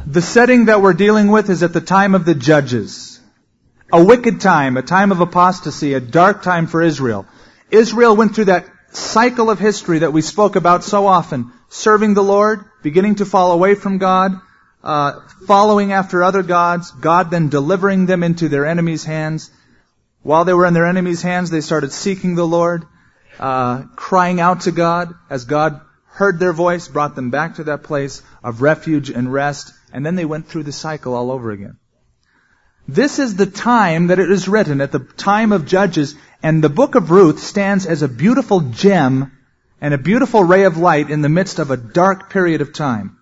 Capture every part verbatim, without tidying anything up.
The setting that we're dealing with is at the time of the Judges. A wicked time, a time of apostasy, a dark time for Israel. Israel went through that cycle of history that we spoke about so often, serving the Lord, beginning to fall away from God, uh, following after other gods, God then delivering them into their enemies' hands. While they were in their enemies' hands, they started seeking the Lord, uh, crying out to God. As God heard their voice, brought them back to that place of refuge and rest, and then they went through the cycle all over again. This is the time that it is written, at the time of Judges, and the book of Ruth stands as a beautiful gem and a beautiful ray of light in the midst of a dark period of time.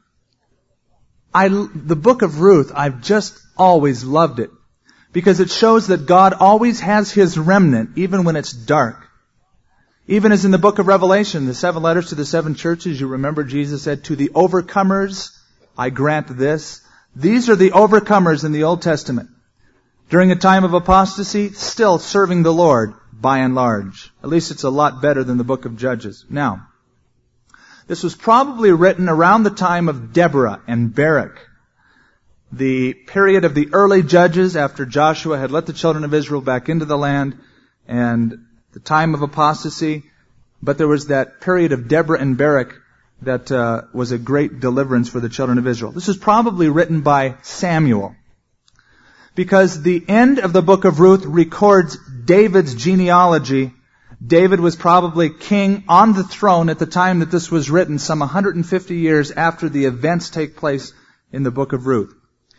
I, the book of Ruth, I've just always loved it, because it shows that God always has His remnant, even when it's dark. Even as in the book of Revelation, the seven letters to the seven churches, you remember Jesus said, "To the overcomers, I grant this." These are the overcomers in the Old Testament. During a time of apostasy, still serving the Lord, by and large. At least it's a lot better than the book of Judges. Now, this was probably written around the time of Deborah and Barak, the period of the early Judges after Joshua had let the children of Israel back into the land, and the time of apostasy. But there was that period of Deborah and Barak that uh, was a great deliverance for the children of Israel. This is probably written by Samuel, because the end of the book of Ruth records David's genealogy. David was probably king on the throne at the time that this was written, some one hundred fifty years after the events take place in the book of Ruth.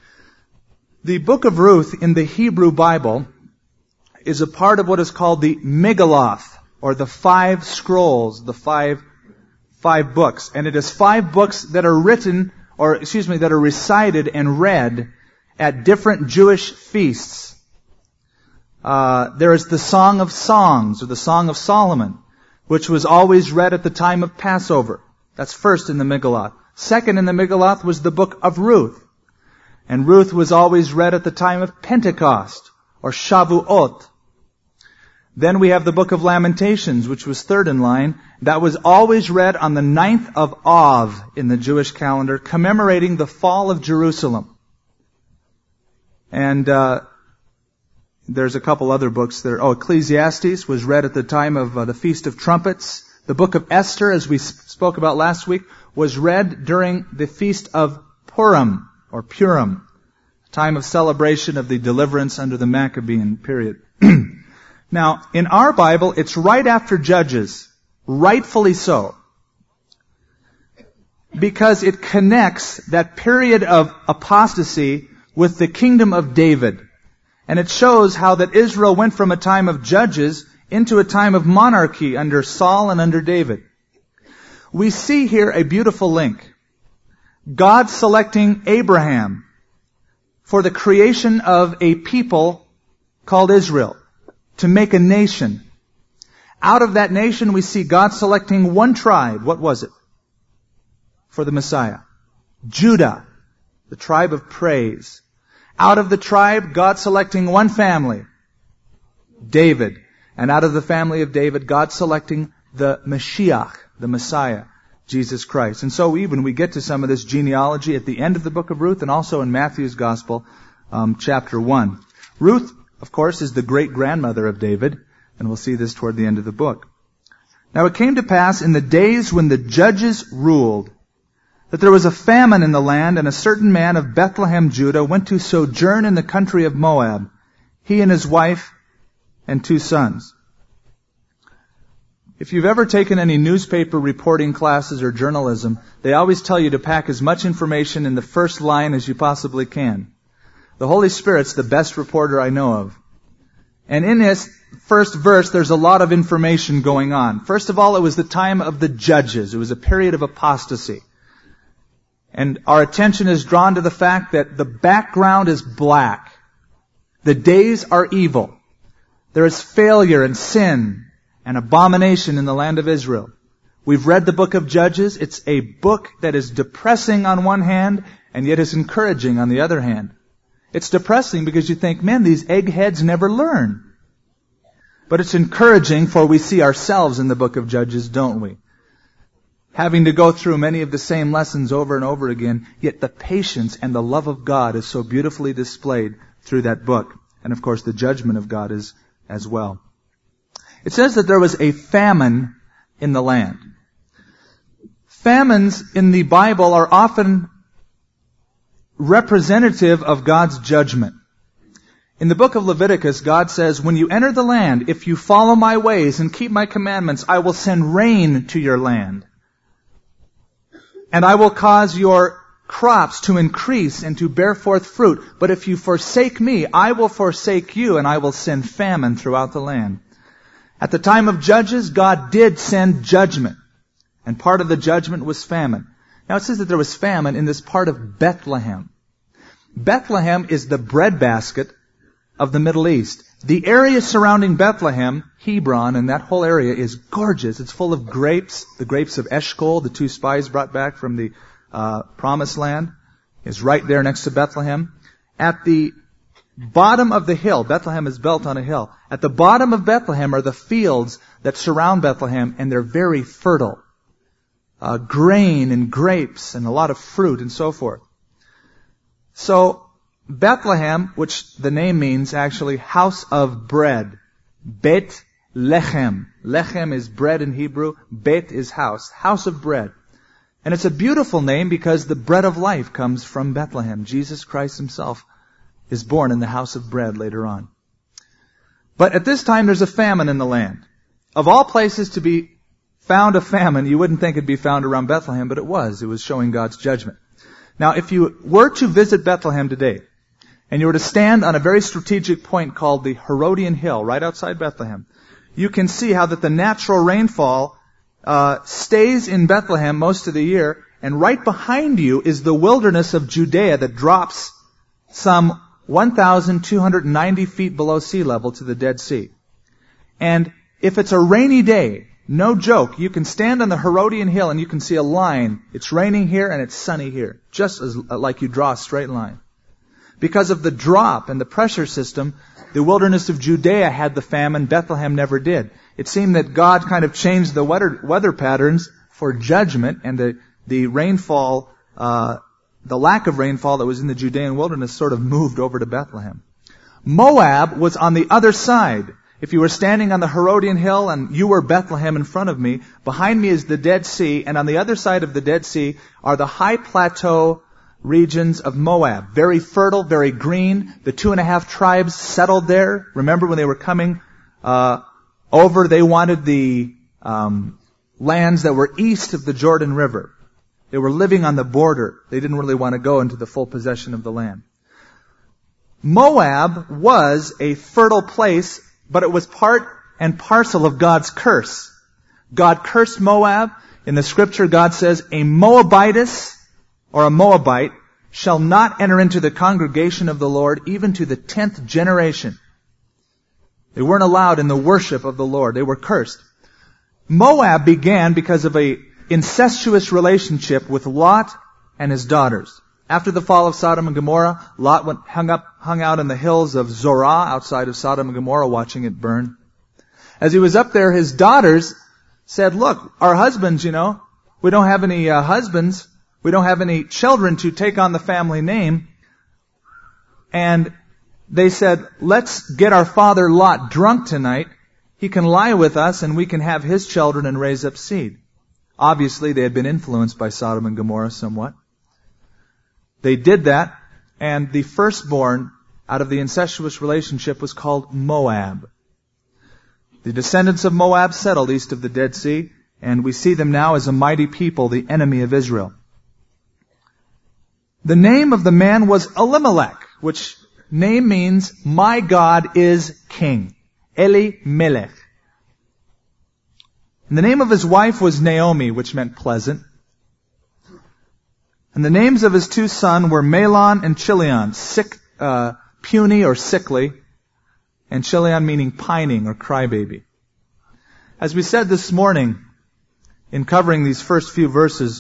The book of Ruth in the Hebrew Bible is a part of what is called the Megilloth, or the five scrolls, the five five books. And it is five books that are written, or excuse me, that are recited and read at different Jewish feasts. Uh, there is the Song of Songs, or the Song of Solomon, which was always read at the time of Passover. That's first in the Megilloth. Second in the Megilloth was the book of Ruth. And Ruth was always read at the time of Pentecost, or Shavuot. Then we have the book of Lamentations, which was third in line. That was always read on the ninth of Av in the Jewish calendar, commemorating the fall of Jerusalem. And uh, there's a couple other books there. Oh, Ecclesiastes was read at the time of uh, the Feast of Trumpets. The book of Esther, as we spoke about last week, was read during the Feast of Purim, or Purim, time of celebration of the deliverance under the Maccabean period. Now, in our Bible, it's right after Judges, rightfully so, because it connects that period of apostasy with the kingdom of David. And it shows how that Israel went from a time of Judges into a time of monarchy under Saul and under David. We see here a beautiful link. God selecting Abraham for the creation of a people called Israel, to make a nation. Out of that nation, we see God selecting one tribe. What was it? For the Messiah. Judah, the tribe of praise. Out of the tribe, God selecting one family. David. And out of the family of David, God selecting the Mashiach, the Messiah, Jesus Christ. And so even we get to some of this genealogy at the end of the book of Ruth, and also in Matthew's Gospel, um, chapter one. Ruth, of course, is the great-grandmother of David, and we'll see this toward the end of the book. Now it came to pass in the days when the judges ruled, that there was a famine in the land, and a certain man of Bethlehem, Judah, went to sojourn in the country of Moab, he and his wife and two sons. If you've ever taken any newspaper reporting classes or journalism, they always tell you to pack as much information in the first line as you possibly can. The Holy Spirit's the best reporter I know of. And in his first verse, there's a lot of information going on. First of all, it was the time of the judges. It was a period of apostasy. And our attention is drawn to the fact that the background is black. The days are evil. There is failure and sin and abomination in the land of Israel. We've read the book of Judges. It's a book that is depressing on one hand, and yet is encouraging on the other hand. It's depressing because you think, man, these eggheads never learn. But it's encouraging, for we see ourselves in the book of Judges, don't we? having to go through many of the same lessons over and over again, yet the patience and the love of God is so beautifully displayed through that book. And of course, the judgment of God is as well. It says that there was a famine in the land. Famines in the Bible are often representative of God's judgment. In the book of Leviticus, God says, when you enter the land, if you follow my ways and keep my commandments, I will send rain to your land. And I will cause your crops to increase and to bear forth fruit. But if you forsake me, I will forsake you, and I will send famine throughout the land. At the time of Judges, God did send judgment. And part of the judgment was famine. Now it says that there was famine in this part of Bethlehem. Bethlehem is the breadbasket of the Middle East. The area surrounding Bethlehem, Hebron, and that whole area is gorgeous. It's full of grapes, the grapes of Eshcol, the two spies brought back from the uh, Promised Land, is right there next to Bethlehem. At the bottom of the hill, Bethlehem is built on a hill. At the bottom of Bethlehem are the fields that surround Bethlehem, and they're very fertile. Uh, grain and grapes and a lot of fruit and so forth. So, Bethlehem, which the name means actually house of bread. Bet Lechem. Lechem is bread in Hebrew. Bet is house. House of bread. And it's a beautiful name because the bread of life comes from Bethlehem. Jesus Christ himself is born in the house of bread later on. But at this time there's a famine in the land. Of all places to be found a famine, you wouldn't think it'd be found around Bethlehem, but it was. It was showing God's judgment. Now, if you were to visit Bethlehem today, and you were to stand on a very strategic point called the Herodian Hill, right outside Bethlehem, you can see how that the natural rainfall uh, stays in Bethlehem most of the year, and right behind you is the wilderness of Judea that drops some one thousand two hundred ninety feet below sea level to the Dead Sea. And if it's a rainy day, no joke, you can stand on the Herodian Hill and you can see a line. It's raining here and it's sunny here, just as like you draw a straight line. Because of the drop and the pressure system, the wilderness of Judea had the famine, Bethlehem never did. It seemed that God kind of changed the weather, weather patterns for judgment, and the, the rainfall, uh, the lack of rainfall that was in the Judean wilderness sort of moved over to Bethlehem. Moab was on the other side. If you were standing on the Herodian Hill and you were Bethlehem in front of me, behind me is the Dead Sea, and on the other side of the Dead Sea are the high plateau regions of Moab. Very fertile, very green. The two and a half tribes settled there. Remember when they were coming uh, over, they wanted the um, lands that were east of the Jordan River. They were living on the border. They didn't really want to go into the full possession of the land. Moab was a fertile place, but it was part and parcel of God's curse. God cursed Moab. In the scripture, God says, a Moabitess, or a Moabite, shall not enter into the congregation of the Lord, even to the tenth generation. They weren't allowed in the worship of the Lord. They were cursed. Moab began because of a incestuous relationship with Lot and his daughters. After the fall of Sodom and Gomorrah, Lot went, hung up, hung out in the hills of Zorah outside of Sodom and Gomorrah watching it burn. As he was up there, his daughters said, look, our husbands, you know, we don't have any uh, husbands. We don't have any children to take on the family name. And they said, let's get our father Lot drunk tonight. He can lie with us and we can have his children and raise up seed. Obviously, they had been influenced by Sodom and Gomorrah somewhat. They did that, and the firstborn out of the incestuous relationship was called Moab. The descendants of Moab settled east of the Dead Sea, and we see them now as a mighty people, the enemy of Israel. The name of the man was Elimelech, which name means, my God is king. Eli Melech. And the name of his wife was Naomi, which meant pleasant. And the names of his two sons were Mahlon and Chilion, sick, uh, puny or sickly, and Chilion meaning pining or crybaby. As we said this morning, in covering these first few verses,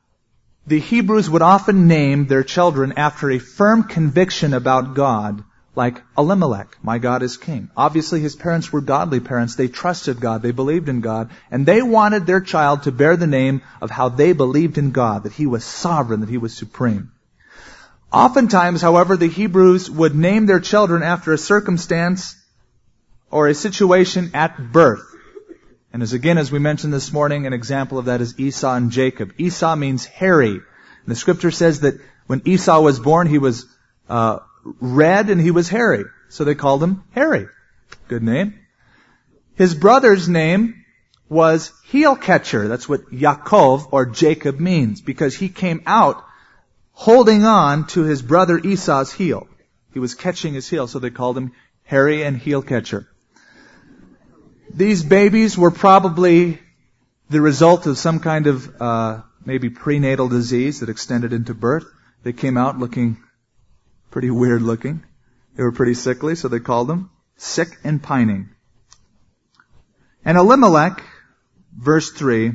the Hebrews would often name their children after a firm conviction about God, like Elimelech, my God is king. Obviously his parents were godly parents. They trusted God. They believed in God. And they wanted their child to bear the name of how they believed in God, that he was sovereign, that he was supreme. Oftentimes, however, the Hebrews would name their children after a circumstance or a situation at birth. And as again, as we mentioned this morning, an example of that is Esau and Jacob. Esau means hairy. And the scripture says that when Esau was born, he was uh, red and he was hairy. So they called him Hairy. Good name. His brother's name was Heel Catcher. That's what Yaakov or Jacob means, because he came out holding on to his brother Esau's heel. He was catching his heel, so they called him Hairy and Heel Catcher. These babies were probably the result of some kind of uh, maybe prenatal disease that extended into birth. They came out looking pretty weird looking. They were pretty sickly, so they called them Sick and Pining. And Elimelech, verse three,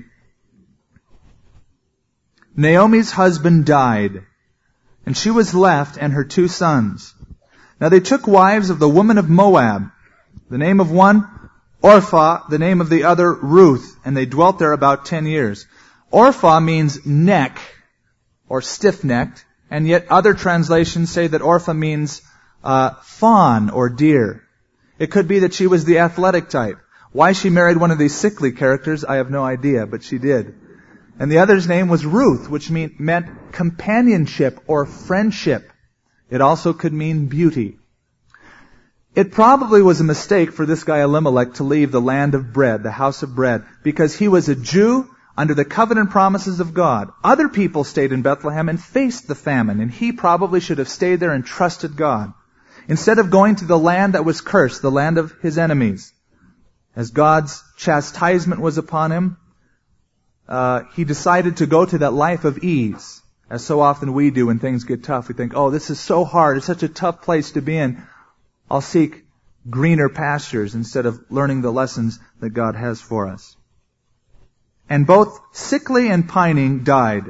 Naomi's husband died, and she was left and her two sons. Now they took wives of the women of Moab, the name of one Orpah, the name of the other Ruth, and they dwelt there about ten years. Orpah means neck, or stiff-necked, and yet other translations say that Orpah means uh, fawn or deer. It could be that she was the athletic type. Why she married one of these sickly characters, I have no idea, but she did. And the other's name was Ruth, which mean, meant companionship or friendship. It also could mean beauty. It probably was a mistake for this guy Elimelech to leave the land of bread, the house of bread, because he was a Jew under the covenant promises of God. Other people stayed in Bethlehem and faced the famine, and he probably should have stayed there and trusted God, instead of going to the land that was cursed, the land of his enemies. As God's chastisement was upon him, uh, he decided to go to that life of ease, as so often we do when things get tough. We think, oh, this is so hard, it's such a tough place to be in. I'll seek greener pastures instead of learning the lessons that God has for us. And both sickly and pining died.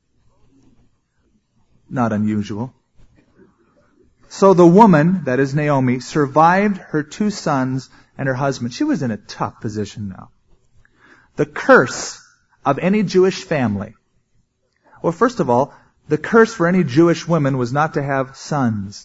Not unusual. So the woman, that is Naomi, survived her two sons and her husband. She was in a tough position now. The curse of any Jewish family. Well, first of all, the curse for any Jewish woman was not to have sons.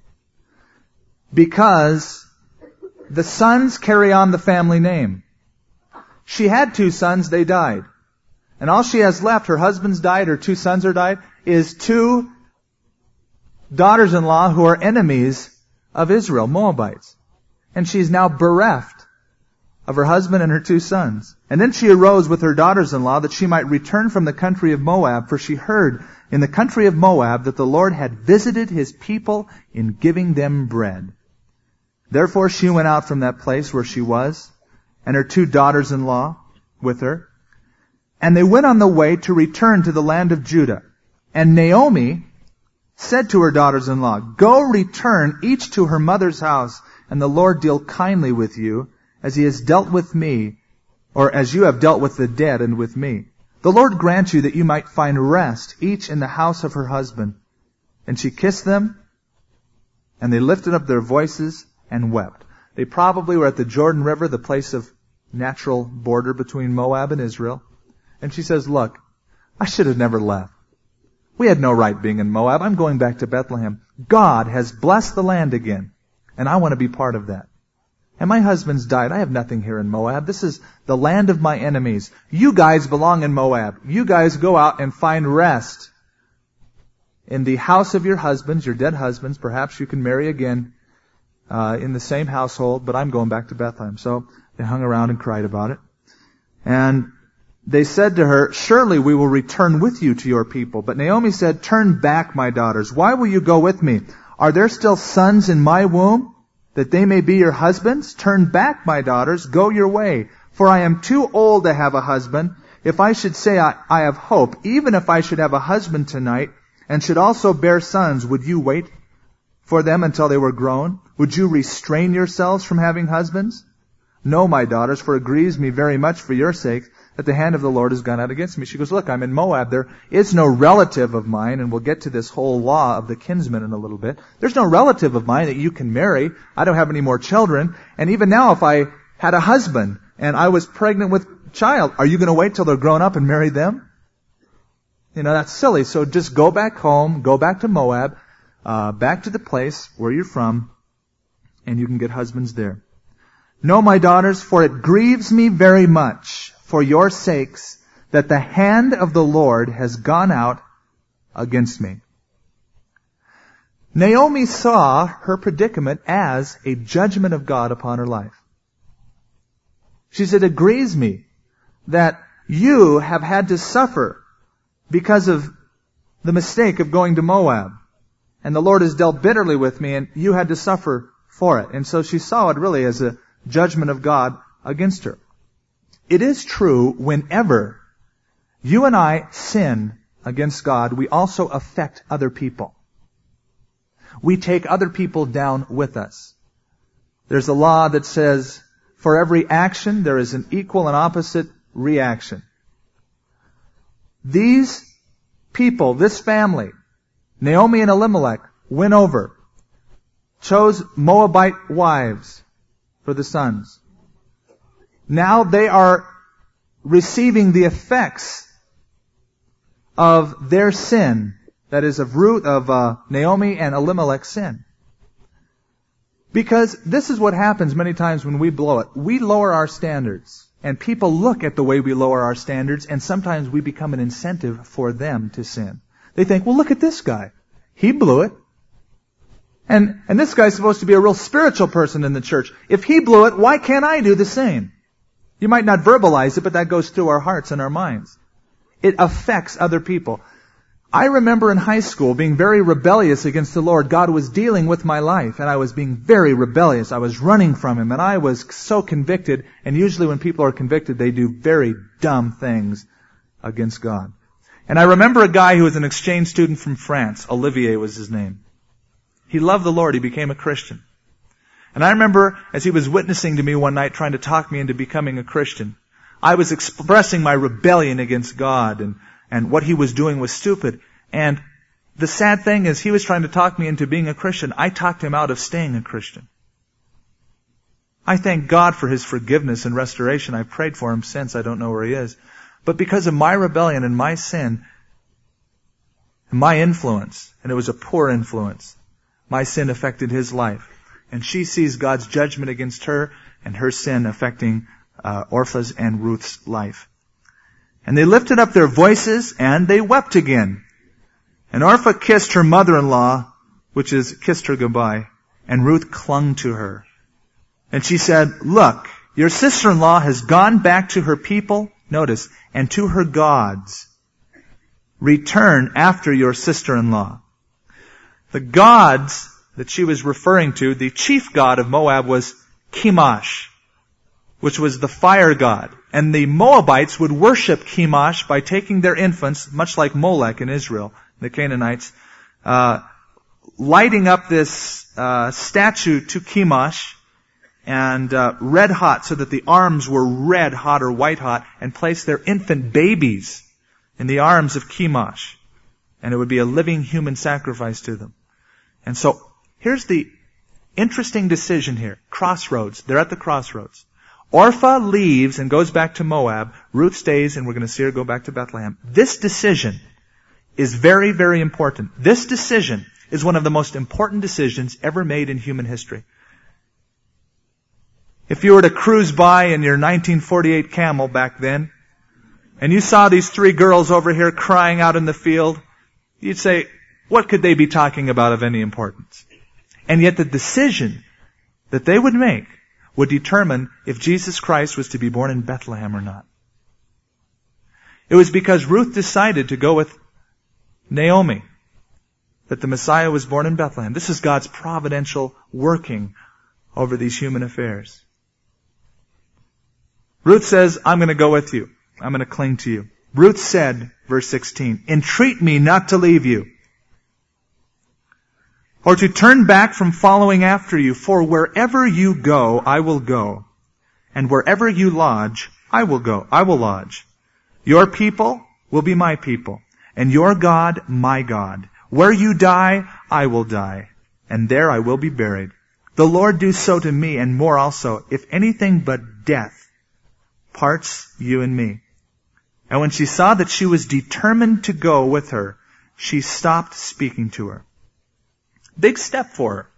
Because the sons carry on the family name. She had two sons, they died. And all she has left, her husband's died, her two sons are died, is two daughters-in-law who are enemies of Israel, Moabites. And she's now bereft of her husband and her two sons. And then she arose with her daughters-in-law that she might return from the country of Moab, for she heard in the country of Moab that the Lord had visited his people in giving them bread. Therefore she went out from that place where she was, and her two daughters-in-law with her. And they went on the way to return to the land of Judah. And Naomi said to her daughters-in-law, Go return each to her mother's house, and the Lord deal kindly with you, as he has dealt with me, or as you have dealt with the dead and with me. The Lord grant you that you might find rest, each in the house of her husband. And she kissed them, and they lifted up their voices and wept. They probably were at the Jordan River, the place of natural border between Moab and Israel. And she says, look, I should have never left. We had no right being in Moab. I'm going back to Bethlehem. God has blessed the land again, and I want to be part of that. And my husband's died. I have nothing here in Moab. This is the land of my enemies. You guys belong in Moab. You guys go out and find rest in the house of your husbands, your dead husbands. Perhaps you can marry again Uh, in the same household, but I'm going back to Bethlehem. So they hung around and cried about it. And they said to her, Surely we will return with you to your people. But Naomi said, Turn back, my daughters. Why will you go with me? Are there still sons in my womb, that they may be your husbands? Turn back, my daughters. Go your way. For I am too old to have a husband. If I should say I, I have hope, even if I should have a husband tonight, and should also bear sons, would you wait for them until they were grown? Would you restrain yourselves from having husbands? No, my daughters, for it grieves me very much for your sake, that the hand of the Lord has gone out against me. She goes, look, I'm in Moab. There is no relative of mine, and we'll get to this whole law of the kinsman in a little bit. There's no relative of mine that you can marry. I don't have any more children. And even now, if I had a husband and I was pregnant with a child, are you going to wait till they're grown up and marry them? You know, that's silly. So just go back home, go back to Moab, uh, back to the place where you're from, and you can get husbands there. No, my daughters, for it grieves me very much for your sakes that the hand of the Lord has gone out against me. Naomi saw her predicament as a judgment of God upon her life. She said, it grieves me that you have had to suffer because of the mistake of going to Moab. And the Lord has dealt bitterly with me, and you had to suffer for it. And so she saw it really as a judgment of God against her. It is true, whenever you and I sin against God, we also affect other people. We take other people down with us. There's a law that says, for every action, there is an equal and opposite reaction. These people, this family, Naomi and Elimelech, went over, chose Moabite wives for the sons. Now they are receiving the effects of their sin, that is of Ruth, of uh, Naomi and Elimelech's sin. Because this is what happens many times when we blow it. We lower our standards, and people look at the way we lower our standards, and sometimes we become an incentive for them to sin. They think, well, look at this guy. He blew it. And, and this guy's supposed to be a real spiritual person in the church. If he blew it, why can't I do the same? You might not verbalize it, but that goes through our hearts and our minds. It affects other people. I remember in high school being very rebellious against the Lord. God was dealing with my life, and I was being very rebellious. I was running from Him, and I was so convicted. And usually when people are convicted, they do very dumb things against God. And I remember a guy who was an exchange student from France. Olivier was his name. He loved the Lord. He became a Christian. And I remember as he was witnessing to me one night, trying to talk me into becoming a Christian, I was expressing my rebellion against God, and, and what he was doing was stupid. And the sad thing is, he was trying to talk me into being a Christian. I talked him out of staying a Christian. I thank God for His forgiveness and restoration. I've prayed for him since. I don't know where he is. But because of my rebellion and my sin, and my influence, and it was a poor influence, my sin affected his life. And she sees God's judgment against her and her sin affecting uh, Orpha's and Ruth's life. And they lifted up their voices and they wept again. And Orpha kissed her mother-in-law, which is kissed her goodbye, and Ruth clung to her. And she said, look, your sister-in-law has gone back to her people, notice, and to her gods. Return after your sister-in-law. The gods that she was referring to, the chief god of Moab was Chemosh, which was the fire god. And the Moabites would worship Chemosh by taking their infants, much like Molech in Israel, the Canaanites, uh, lighting up this uh, statue to Chemosh, and uh, red hot, so that the arms were red hot or white hot, and place their infant babies in the arms of Chemosh. And it would be a living human sacrifice to them. And so, here's the interesting decision here. Crossroads. They're at the crossroads. Orpha leaves and goes back to Moab. Ruth stays, and we're going to see her go back to Bethlehem. This decision is very, very important. This decision is one of the most important decisions ever made in human history. If you were to cruise by in your nineteen forty-eight Camel back then, and you saw these three girls over here crying out in the field, you'd say, what could they be talking about of any importance? And yet the decision that they would make would determine if Jesus Christ was to be born in Bethlehem or not. It was because Ruth decided to go with Naomi that the Messiah was born in Bethlehem. This is God's providential working over these human affairs. Ruth says, I'm going to go with you. I'm going to cling to you. Ruth said, verse sixteen, entreat me not to leave you, or to turn back from following after you, for wherever you go, I will go, and wherever you lodge, I will go, I will lodge. Your people will be my people, and your God my God. Where you die, I will die, and there I will be buried. The Lord do so to me, and more also, if anything but death parts you and me. And when she saw that she was determined to go with her, she stopped speaking to her. Big step for her.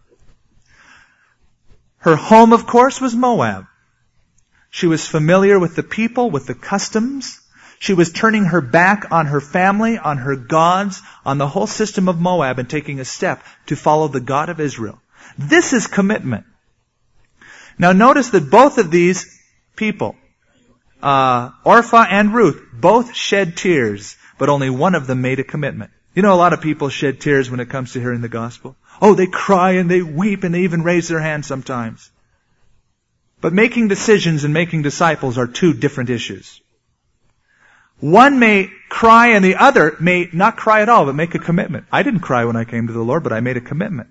Her home, of course, was Moab. She was familiar with the people, with the customs. She was turning her back on her family, on her gods, on the whole system of Moab, and taking a step to follow the God of Israel. This is commitment. Now notice that both of these people, uh, Orpah and Ruth, both shed tears, but only one of them made a commitment. You know, a lot of people shed tears when it comes to hearing the gospel. Oh, they cry and they weep and they even raise their hands sometimes. But making decisions and making disciples are two different issues. One may cry and the other may not cry at all, but make a commitment. I didn't cry when I came to the Lord, but I made a commitment.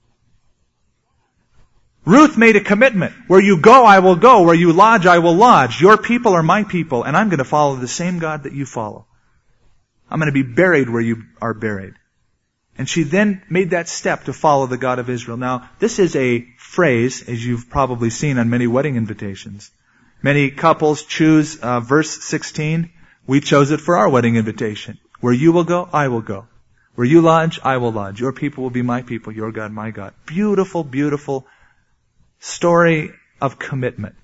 Ruth made a commitment. Where you go, I will go. Where you lodge, I will lodge. Your people are my people, and I'm going to follow the same God that you follow. I'm going to be buried where you are buried. And she then made that step to follow the God of Israel. Now, this is a phrase, as you've probably seen on many wedding invitations. Many couples choose uh, verse sixteen. We chose it for our wedding invitation. Where you will go, I will go. Where you lodge, I will lodge. Your people will be my people, your God, my God. Beautiful, beautiful story of commitment.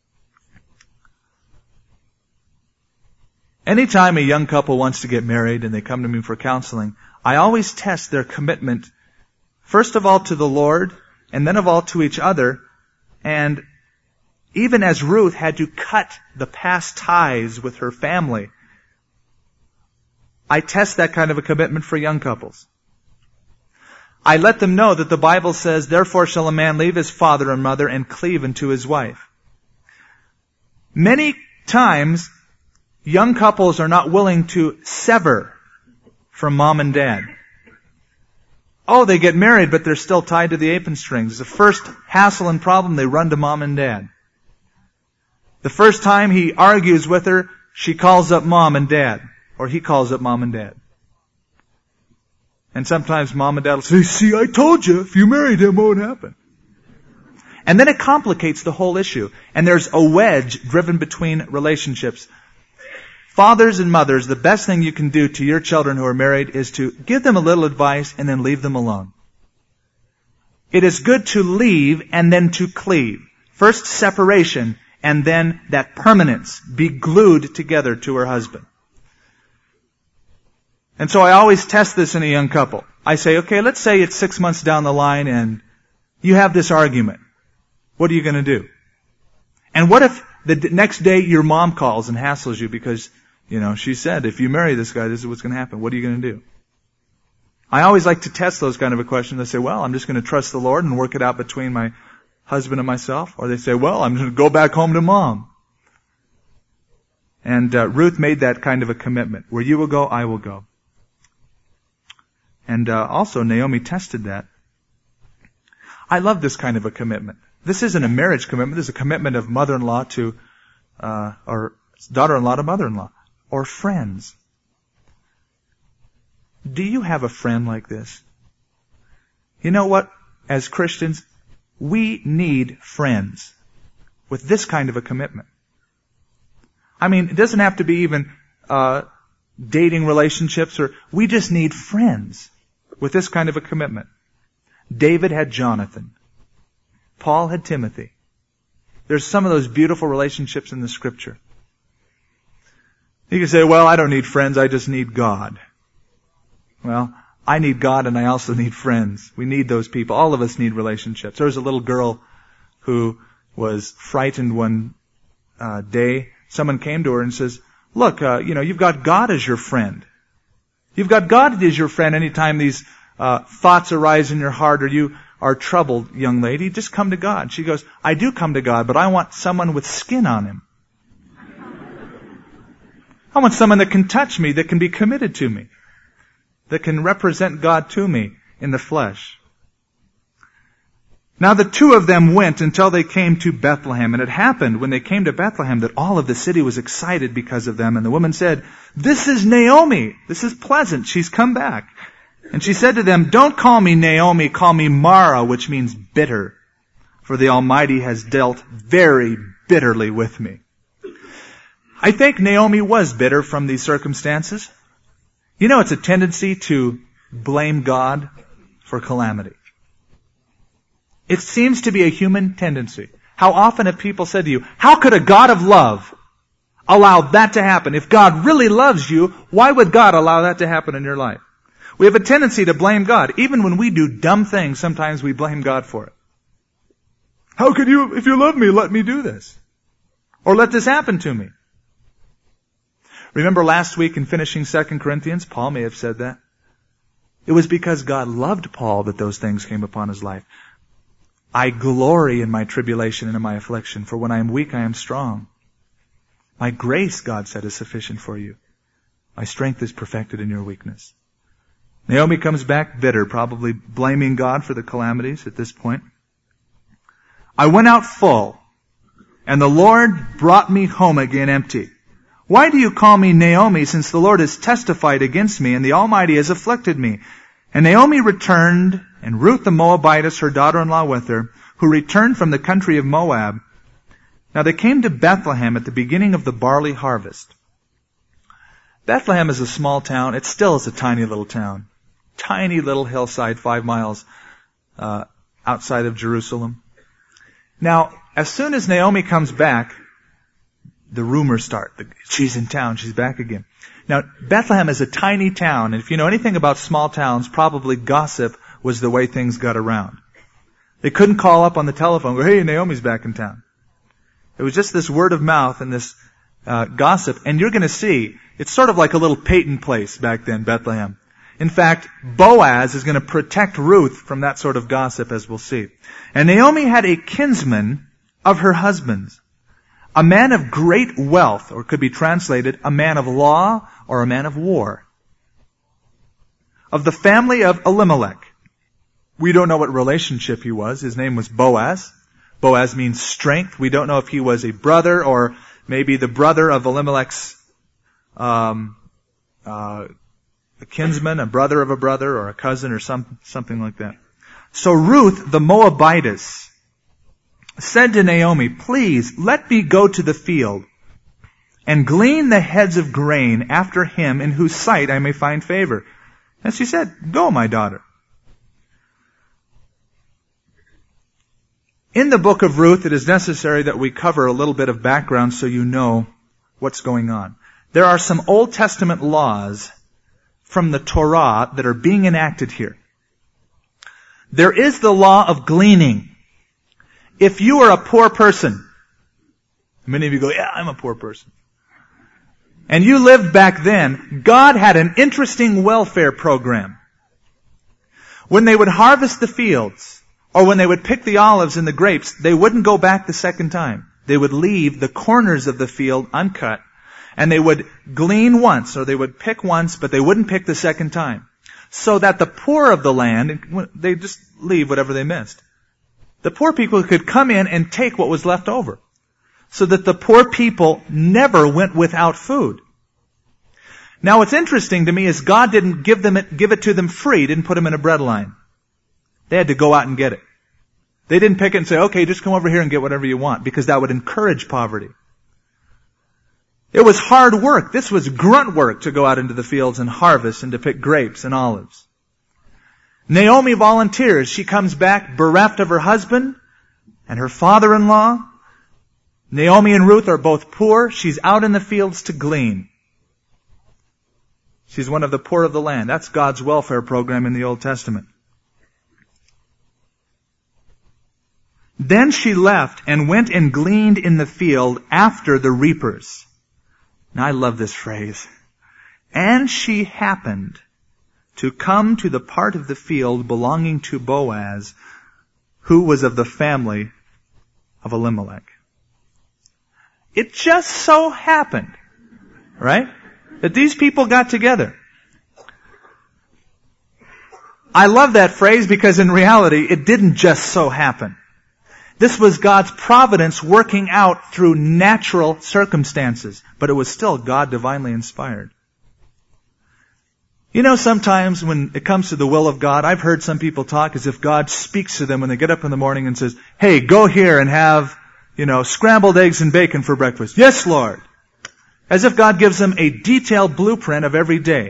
Anytime a young couple wants to get married and they come to me for counseling, I always test their commitment, first of all to the Lord, and then of all to each other. And even as Ruth had to cut the past ties with her family, I test that kind of a commitment for young couples. I let them know that the Bible says, therefore shall a man leave his father and mother and cleave unto his wife. Many times, young couples are not willing to sever from mom and dad. Oh, they get married, but they're still tied to the apron strings. The first hassle and problem, they run to mom and dad. The first time he argues with her, she calls up mom and dad. Or he calls up mom and dad. And sometimes mom and dad will say, see, I told you, if you married him, what would happen? And then it complicates the whole issue. And there's a wedge driven between relationships. Fathers and mothers, the best thing you can do to your children who are married is to give them a little advice and then leave them alone. It is good to leave and then to cleave. First separation and then that permanence. Be glued together to her husband. And so I always test this in a young couple. I say, okay, let's say it's six months down the line and you have this argument. What are you going to do? And what if the next day your mom calls and hassles you because, you know, she said, if you marry this guy, this is what's going to happen. What are you going to do? I always like to test those kind of a questions. I say, well, I'm just going to trust the Lord and work it out between my husband and myself. Or they say, well, I'm going to go back home to mom. And uh, Ruth made that kind of a commitment. Where you will go, I will go. And uh, also Naomi tested that. I love this kind of a commitment. This isn't a marriage commitment. This is a commitment of mother-in-law to, uh, or daughter-in-law to mother-in-law, or friends. Do you have a friend like this? You know what? As Christians, we need friends with this kind of a commitment. I mean, it doesn't have to be even uh, dating relationships, or we just need friends with this kind of a commitment. David had Jonathan. Paul had Timothy. There's some of those beautiful relationships in the Scripture. You can say, well, I don't need friends, I just need God. Well, I need God and I also need friends. We need those people. All of us need relationships. There was a little girl who was frightened one uh, day. Someone came to her and says, look, uh, you know, you've got God as your friend. You've got God as your friend anytime these uh, thoughts arise in your heart or you are troubled, young lady. Just come to God. She goes, I do come to God, but I want someone with skin on him. I want someone that can touch me, that can be committed to me, that can represent God to me in the flesh. Now the two of them went until they came to Bethlehem. And it happened when they came to Bethlehem that all of the city was excited because of them. And the woman said, "This is Naomi. This is pleasant. She's come back." And she said to them, "Don't call me Naomi, call me Mara," which means bitter. "For the Almighty has dealt very bitterly with me." I think Naomi was bitter from these circumstances. You know, it's a tendency to blame God for calamity. It seems to be a human tendency. How often have people said to you, "How could a God of love allow that to happen? If God really loves you, why would God allow that to happen in your life?" We have a tendency to blame God. Even when we do dumb things, sometimes we blame God for it. "How could you, if you love me, let me do this? Or let this happen to me?" Remember last week in finishing Second Corinthians, Paul may have said that. It was because God loved Paul that those things came upon his life. "I glory in my tribulation and in my affliction, for when I am weak I am strong. My grace," God said, "is sufficient for you. My strength is perfected in your weakness." Naomi comes back bitter, probably blaming God for the calamities at this point. "I went out full, and the Lord brought me home again empty. Why do you call me Naomi, since the Lord has testified against me, and the Almighty has afflicted me?" And Naomi returned, and Ruth the Moabitess, her daughter-in-law, with her, who returned from the country of Moab. Now they came to Bethlehem at the beginning of the barley harvest. Bethlehem is a small town. It still is a tiny little town. Tiny little hillside, five miles uh, outside of Jerusalem. Now, as soon as Naomi comes back, the rumors start. She's in town. She's back again. Now, Bethlehem is a tiny town, and if you know anything about small towns, probably gossip was the way things got around. They couldn't call up on the telephone and go, "Hey, Naomi's back in town." It was just this word of mouth and this uh, gossip, and you're going to see, it's sort of like a little Peyton place back then, Bethlehem. In fact, Boaz is going to protect Ruth from that sort of gossip, as we'll see. And Naomi had a kinsman of her husband's, a man of great wealth, or could be translated, a man of law or a man of war, of the family of Elimelech. We don't know what relationship he was. His name was Boaz. Boaz means strength. We don't know if he was a brother or maybe the brother of Elimelech's um, uh, a kinsman, a brother of a brother, or a cousin, or some something like that. So Ruth, the Moabitess, said to Naomi, "Please, let me go to the field and glean the heads of grain after him in whose sight I may find favor." And she said, "Go, my daughter." In the book of Ruth, it is necessary that we cover a little bit of background so you know what's going on. There are some Old Testament laws from the Torah that are being enacted here. There is the law of gleaning. If you are a poor person, many of you go, "Yeah, I'm a poor person," and you lived back then, God had an interesting welfare program. When they would harvest the fields, or when they would pick the olives and the grapes, they wouldn't go back the second time. They would leave the corners of the field uncut, and they would glean once, or they would pick once, but they wouldn't pick the second time. So that the poor of the land, they just leave whatever they missed. The poor people could come in and take what was left over. So that the poor people never went without food. Now what's interesting to me is God didn't give them it, give it to them free, didn't put them in a bread line. They had to go out and get it. They didn't pick it and say, "Okay, just come over here and get whatever you want," because that would encourage poverty. It was hard work. This was grunt work to go out into the fields and harvest and to pick grapes and olives. Naomi volunteers. She comes back bereft of her husband and her father-in-law. Naomi and Ruth are both poor. She's out in the fields to glean. She's one of the poor of the land. That's God's welfare program in the Old Testament. Then she left and went and gleaned in the field after the reapers. Now I love this phrase. And she happened to come to the part of the field belonging to Boaz, who was of the family of Elimelech. It just so happened, right, that these people got together. I love that phrase because in reality, it didn't just so happen. This was God's providence working out through natural circumstances, but it was still God divinely inspired. You know, sometimes when it comes to the will of God, I've heard some people talk as if God speaks to them when they get up in the morning and says, hey, go here and have, you know, scrambled eggs and bacon for breakfast. Yes, Lord. As if God gives them a detailed blueprint of every day.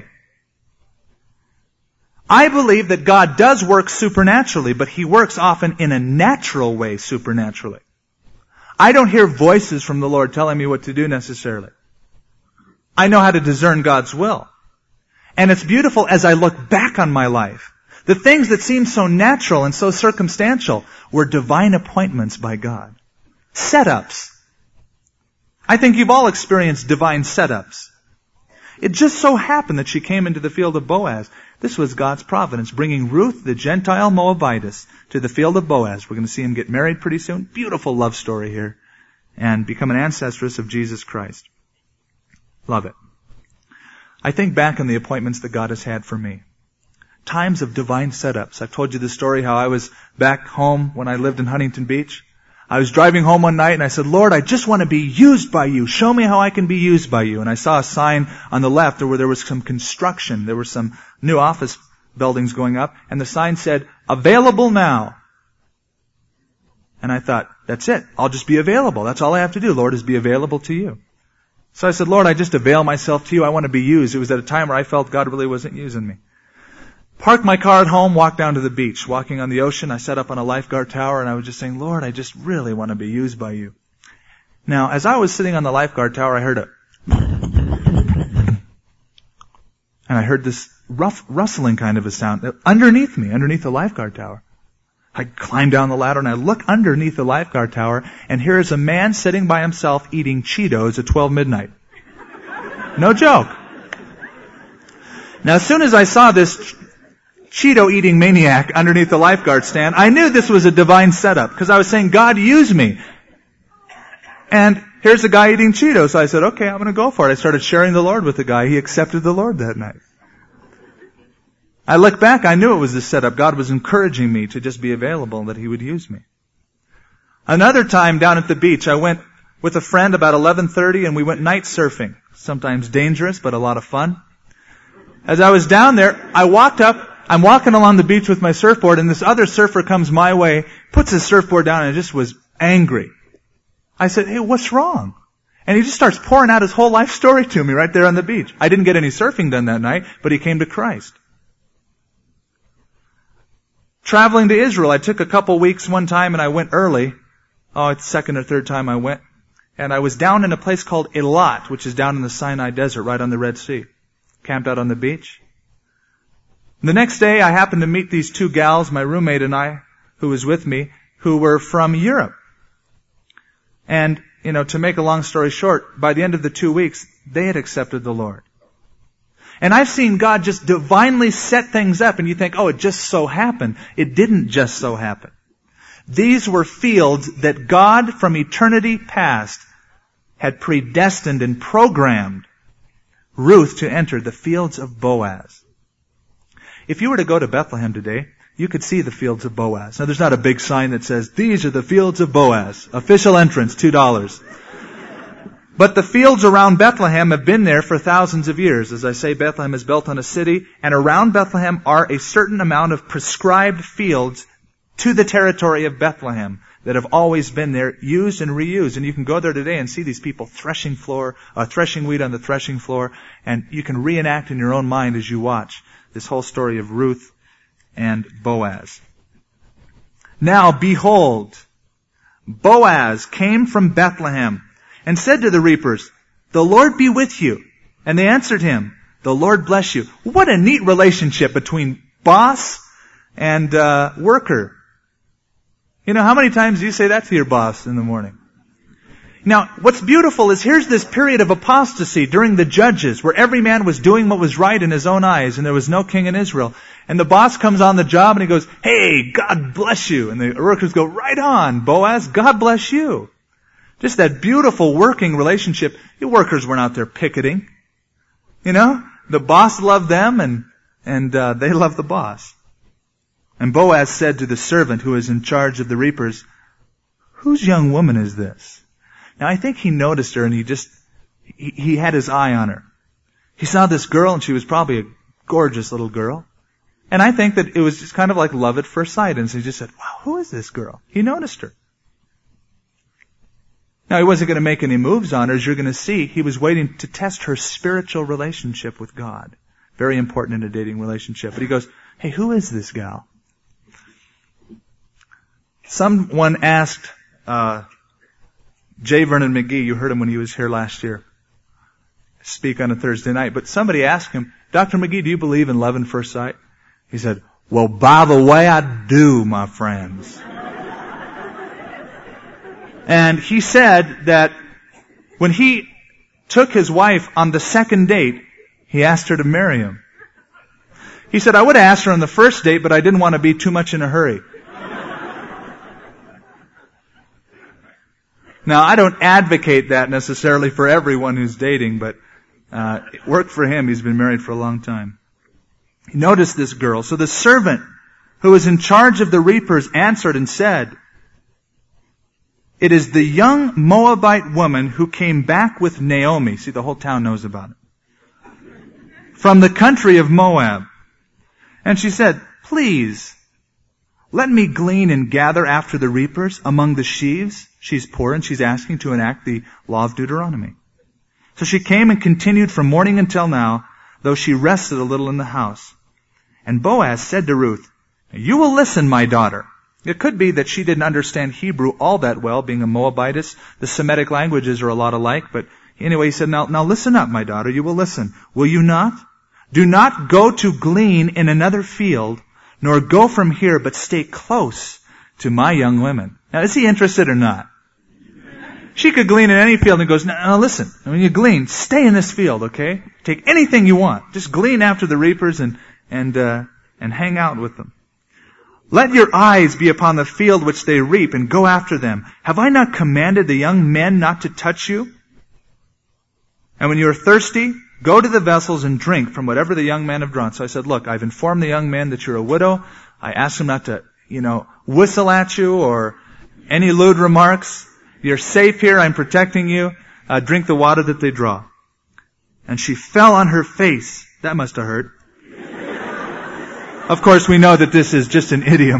I believe that God does work supernaturally, but He works often in a natural way supernaturally. I don't hear voices from the Lord telling me what to do necessarily. I know how to discern God's will. And it's beautiful as I look back on my life. The things that seem so natural and so circumstantial were divine appointments by God. Setups. I think you've all experienced divine setups. It just so happened that she came into the field of Boaz. This was God's providence, bringing Ruth, the Gentile Moabitess, to the field of Boaz. We're going to see him get married pretty soon. Beautiful love story here. And become an ancestress of Jesus Christ. Love it. I think back on the appointments that God has had for me. Times of divine setups. I've told you the story how I was back home when I lived in Huntington Beach. I was driving home one night and I said, Lord, I just want to be used by you. Show me how I can be used by you. And I saw a sign on the left where there was some construction. There were some new office buildings going up. And the sign said, available now. And I thought, that's it. I'll just be available. That's all I have to do, Lord, is be available to you. So I said, Lord, I just avail myself to you. I want to be used. It was at a time where I felt God really wasn't using me. Parked my car at home, walked down to the beach. Walking on the ocean, I sat up on a lifeguard tower and I was just saying, Lord, I just really want to be used by you. Now, as I was sitting on the lifeguard tower, I heard a and I heard this rough rustling kind of a sound underneath me, underneath the lifeguard tower. I climb down the ladder and I look underneath the lifeguard tower and here is a man sitting by himself eating Cheetos at twelve midnight. No joke. Now as soon as I saw this Cheeto eating maniac underneath the lifeguard stand, I knew this was a divine setup because I was saying, God, use me. And here's a guy eating Cheetos. So I said, okay, I'm going to go for it. I started sharing the Lord with the guy. He accepted the Lord that night. I look back, I knew it was a setup. God was encouraging me to just be available and that He would use me. Another time down at the beach, I went with a friend about eleven thirty and we went night surfing. Sometimes dangerous, but a lot of fun. As I was down there, I walked up, I'm walking along the beach with my surfboard and this other surfer comes my way, puts his surfboard down and just was angry. I said, hey, what's wrong? And he just starts pouring out his whole life story to me right there on the beach. I didn't get any surfing done that night, but he came to Christ. Traveling to Israel, I took a couple weeks one time and I went early. Oh, it's second or third time I went. And I was down in a place called Eilat, which is down in the Sinai Desert, right on the Red Sea. Camped out on the beach. The next day, I happened to meet these two gals, my roommate and I, who was with me, who were from Europe. And, you know, to make a long story short, by the end of the two weeks, they had accepted the Lord. And I've seen God just divinely set things up, and you think, oh, it just so happened. It didn't just so happen. These were fields that God, from eternity past, had predestined and programmed Ruth to enter, the fields of Boaz. If you were to go to Bethlehem today, you could see the fields of Boaz. Now, there's not a big sign that says, these are the fields of Boaz. Official entrance, two dollars. But the fields around Bethlehem have been there for thousands of years. As I say, Bethlehem is built on a city, and around Bethlehem are a certain amount of prescribed fields to the territory of Bethlehem that have always been there, used and reused. And you can go there today and see these people threshing floor, uh, threshing wheat on the threshing floor, and you can reenact in your own mind as you watch this whole story of Ruth and Boaz. Now, behold, Boaz came from Bethlehem and said to the reapers, the Lord be with you. And they answered him, the Lord bless you. What a neat relationship between boss and uh, worker. You know, how many times do you say that to your boss in the morning? Now, what's beautiful is here's this period of apostasy during the Judges where every man was doing what was right in his own eyes and there was no king in Israel. And the boss comes on the job and he goes, hey, God bless you. And the workers go, right on, Boaz, God bless you. Just that beautiful working relationship. The workers weren't out there picketing. You know, the boss loved them and, and uh, they loved the boss. And Boaz said to the servant who was in charge of the reapers, "Whose young woman is this?" Now I think he noticed her and he just, he, he had his eye on her. He saw this girl and she was probably a gorgeous little girl. And I think that it was just kind of like love at first sight. And so he just said, "Wow, who is this girl?" He noticed her. Now he wasn't going to make any moves on her. As you're going to see, he was waiting to test her spiritual relationship with God. Very important in a dating relationship. But he goes, "Hey, who is this gal?" Someone asked uh, J. Vernon McGee, you heard him when he was here last year, speak on a Thursday night, but somebody asked him, "Doctor McGee, do you believe in love at first sight?" He said, "Well, by the way, I do, my friends." And he said that when he took his wife on the second date, he asked her to marry him. He said, "I would have asked her on the first date, but I didn't want to be too much in a hurry." Now, I don't advocate that necessarily for everyone who's dating, but uh, it worked for him. He's been married for a long time. Notice this girl. So the servant who was in charge of the reapers answered and said, "It is the young Moabite woman who came back with Naomi." See, the whole town knows about it. "From the country of Moab." And she said, "Please, let me glean and gather after the reapers among the sheaves." She's poor and she's asking to enact the law of Deuteronomy. So she came and continued from morning until now, though she rested a little in the house. And Boaz said to Ruth, "You will listen, my daughter." It could be that she didn't understand Hebrew all that well, being a Moabitess. The Semitic languages are a lot alike, but anyway, he said, now, now listen up, my daughter, you will listen. "Will you not? Do not go to glean in another field, nor go from here, but stay close to my young women." Now, is he interested or not? She could glean in any field, and he goes, "No, no, listen, when you glean, stay in this field, okay? Take anything you want. Just glean after the reapers and, and, uh, and hang out with them. Let your eyes be upon the field which they reap, and go after them. Have I not commanded the young men not to touch you? And when you are thirsty, go to the vessels and drink from whatever the young men have drawn." So I said, "Look, I've informed the young men that you're a widow. I asked them not to, you know, whistle at you or any lewd remarks. You're safe here. I'm protecting you. Uh, drink the water that they draw." And she fell on her face. That must have hurt. Of course, we know that this is just an idiom.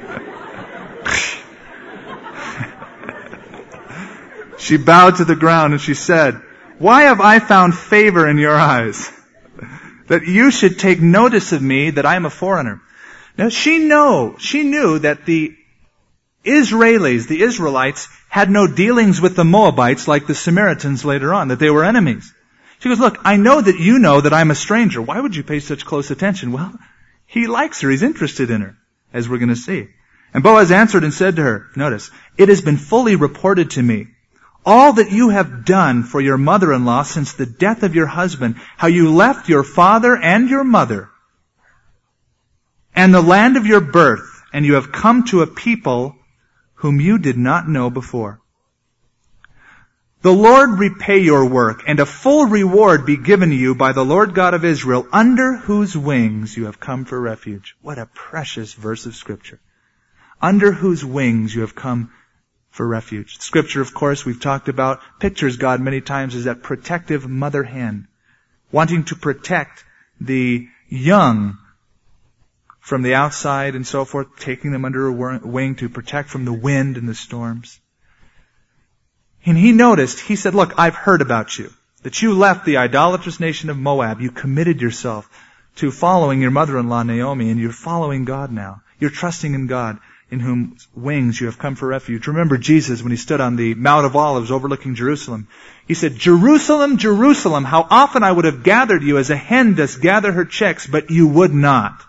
She bowed to the ground and she said, "Why have I found favor in your eyes, that you should take notice of me, that I am a foreigner?" Now she know, she knew that the Israelis, the Israelites, had no dealings with the Moabites like the Samaritans later on, that they were enemies. She goes, "Look, I know that you know that I'm a stranger. Why would you pay such close attention?" Well, he likes her. He's interested in her, as we're going to see. And Boaz answered and said to her, notice, "It has been fully reported to me, all that you have done for your mother-in-law since the death of your husband, how you left your father and your mother and the land of your birth, and you have come to a people whom you did not know before. The Lord repay your work, and a full reward be given to you by the Lord God of Israel, under whose wings you have come for refuge." What a precious verse of Scripture. Under whose wings you have come for refuge. Scripture, of course, we've talked about, pictures God many times as that protective mother hen, wanting to protect the young from the outside and so forth, taking them under her wing to protect from the wind and the storms. And he noticed, he said, "Look, I've heard about you, that you left the idolatrous nation of Moab. You committed yourself to following your mother-in-law Naomi, and you're following God now. You're trusting in God, in whose wings you have come for refuge." Remember Jesus when he stood on the Mount of Olives overlooking Jerusalem. He said, "Jerusalem, Jerusalem, how often I would have gathered you as a hen does gather her chicks, but you would not."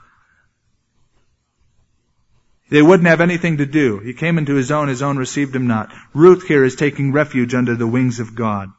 They wouldn't have anything to do. He came into his own, his own received him not. Ruth here is taking refuge under the wings of God.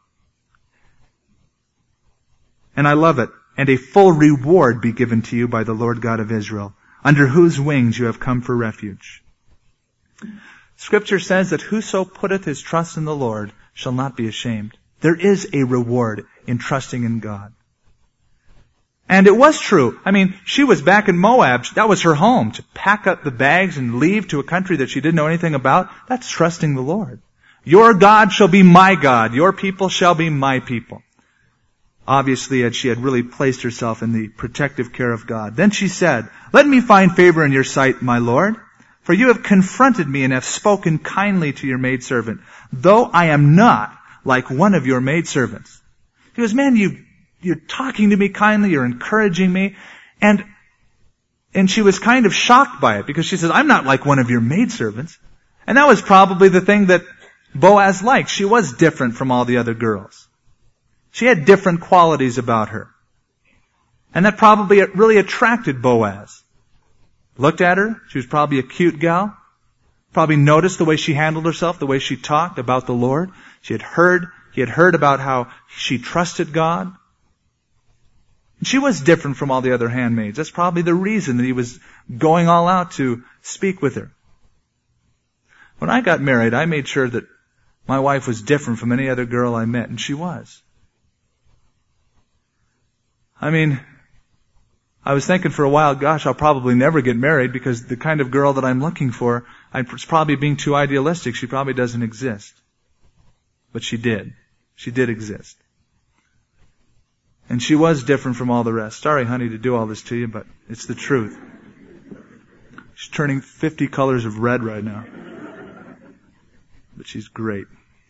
And I love it. "And a full reward be given to you by the Lord God of Israel, under whose wings you have come for refuge." Scripture says that whoso putteth his trust in the Lord shall not be ashamed. There is a reward in trusting in God. And it was true. I mean, she was back in Moab. That was her home. To pack up the bags and leave to a country that she didn't know anything about, that's trusting the Lord. Your God shall be my God. Your people shall be my people. Obviously, she had really placed herself in the protective care of God. Then she said, let me find favor in your sight, my Lord, for you have confronted me and have spoken kindly to your maidservant, though I am not like one of your maidservants. He goes, man, you, you're talking to me kindly, you're encouraging me. And, and she was kind of shocked by it because she says, I'm not like one of your maidservants. And that was probably the thing that Boaz liked. She was different from all the other girls. She had different qualities about her. And that probably really attracted Boaz. Looked at her, she was probably a cute gal. Probably noticed the way she handled herself, the way she talked about the Lord. She had heard, he had heard about how she trusted God. And she was different from all the other handmaids. That's probably the reason that he was going all out to speak with her. When I got married, I made sure that my wife was different from any other girl I met, and she was. I mean, I was thinking for a while, gosh, I'll probably never get married because the kind of girl that I'm looking for, I'm probably being too idealistic. She probably doesn't exist. But she did. She did exist. And she was different from all the rest. Sorry, honey, to do all this to you, but it's the truth. She's turning fifty colors of red right now. But she's great.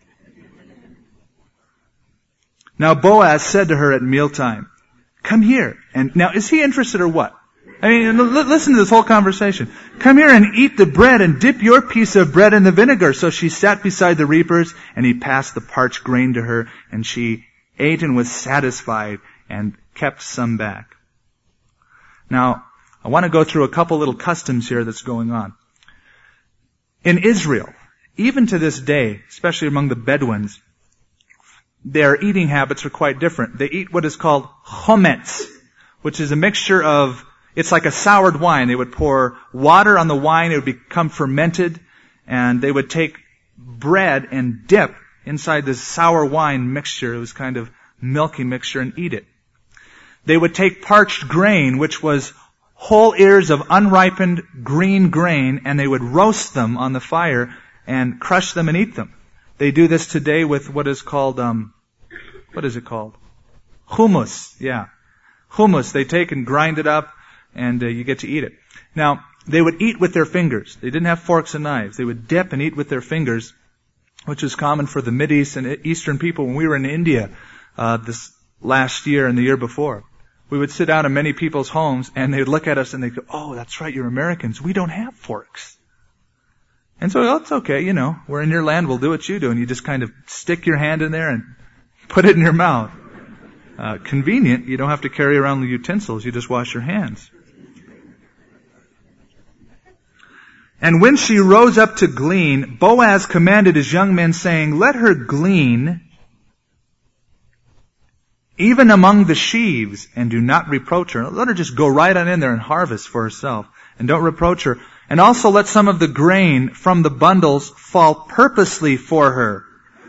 Now Boaz said to her at mealtime, come here. And now, is he interested or what? I mean, l- listen to this whole conversation. Come here and eat the bread and dip your piece of bread in the vinegar. So she sat beside the reapers and he passed the parched grain to her and she ate and was satisfied and kept some back. Now, I want to go through a couple little customs here that's going on. In Israel, even to this day, especially among the Bedouins, their eating habits are quite different. They eat what is called chometz, which is a mixture of, it's like a soured wine. They would pour water on the wine, it would become fermented, and they would take bread and dip inside this sour wine mixture. It was kind of milky mixture, and eat it. They would take parched grain, which was whole ears of unripened green grain, and they would roast them on the fire and crush them and eat them. They do this today with what is called, um, what is it called? Hummus, yeah. Hummus, they take and grind it up, and uh, you get to eat it. Now, they would eat with their fingers. They didn't have forks and knives. They would dip and eat with their fingers, which is common for the Mideast and Eastern people. When we were in India uh, this last year and the year before, we would sit down in many people's homes, and they would look at us and they'd go, oh, that's right, you're Americans. We don't have forks. And so, oh, it's okay, you know, we're in your land, we'll do what you do. And you just kind of stick your hand in there and put it in your mouth. Uh, convenient, you don't have to carry around the utensils, you just wash your hands. And when she rose up to glean, Boaz commanded his young men, saying, let her glean even among the sheaves, and do not reproach her. Let her just go right on in there and harvest for herself, and don't reproach her. And also let some of the grain from the bundles fall purposely for her.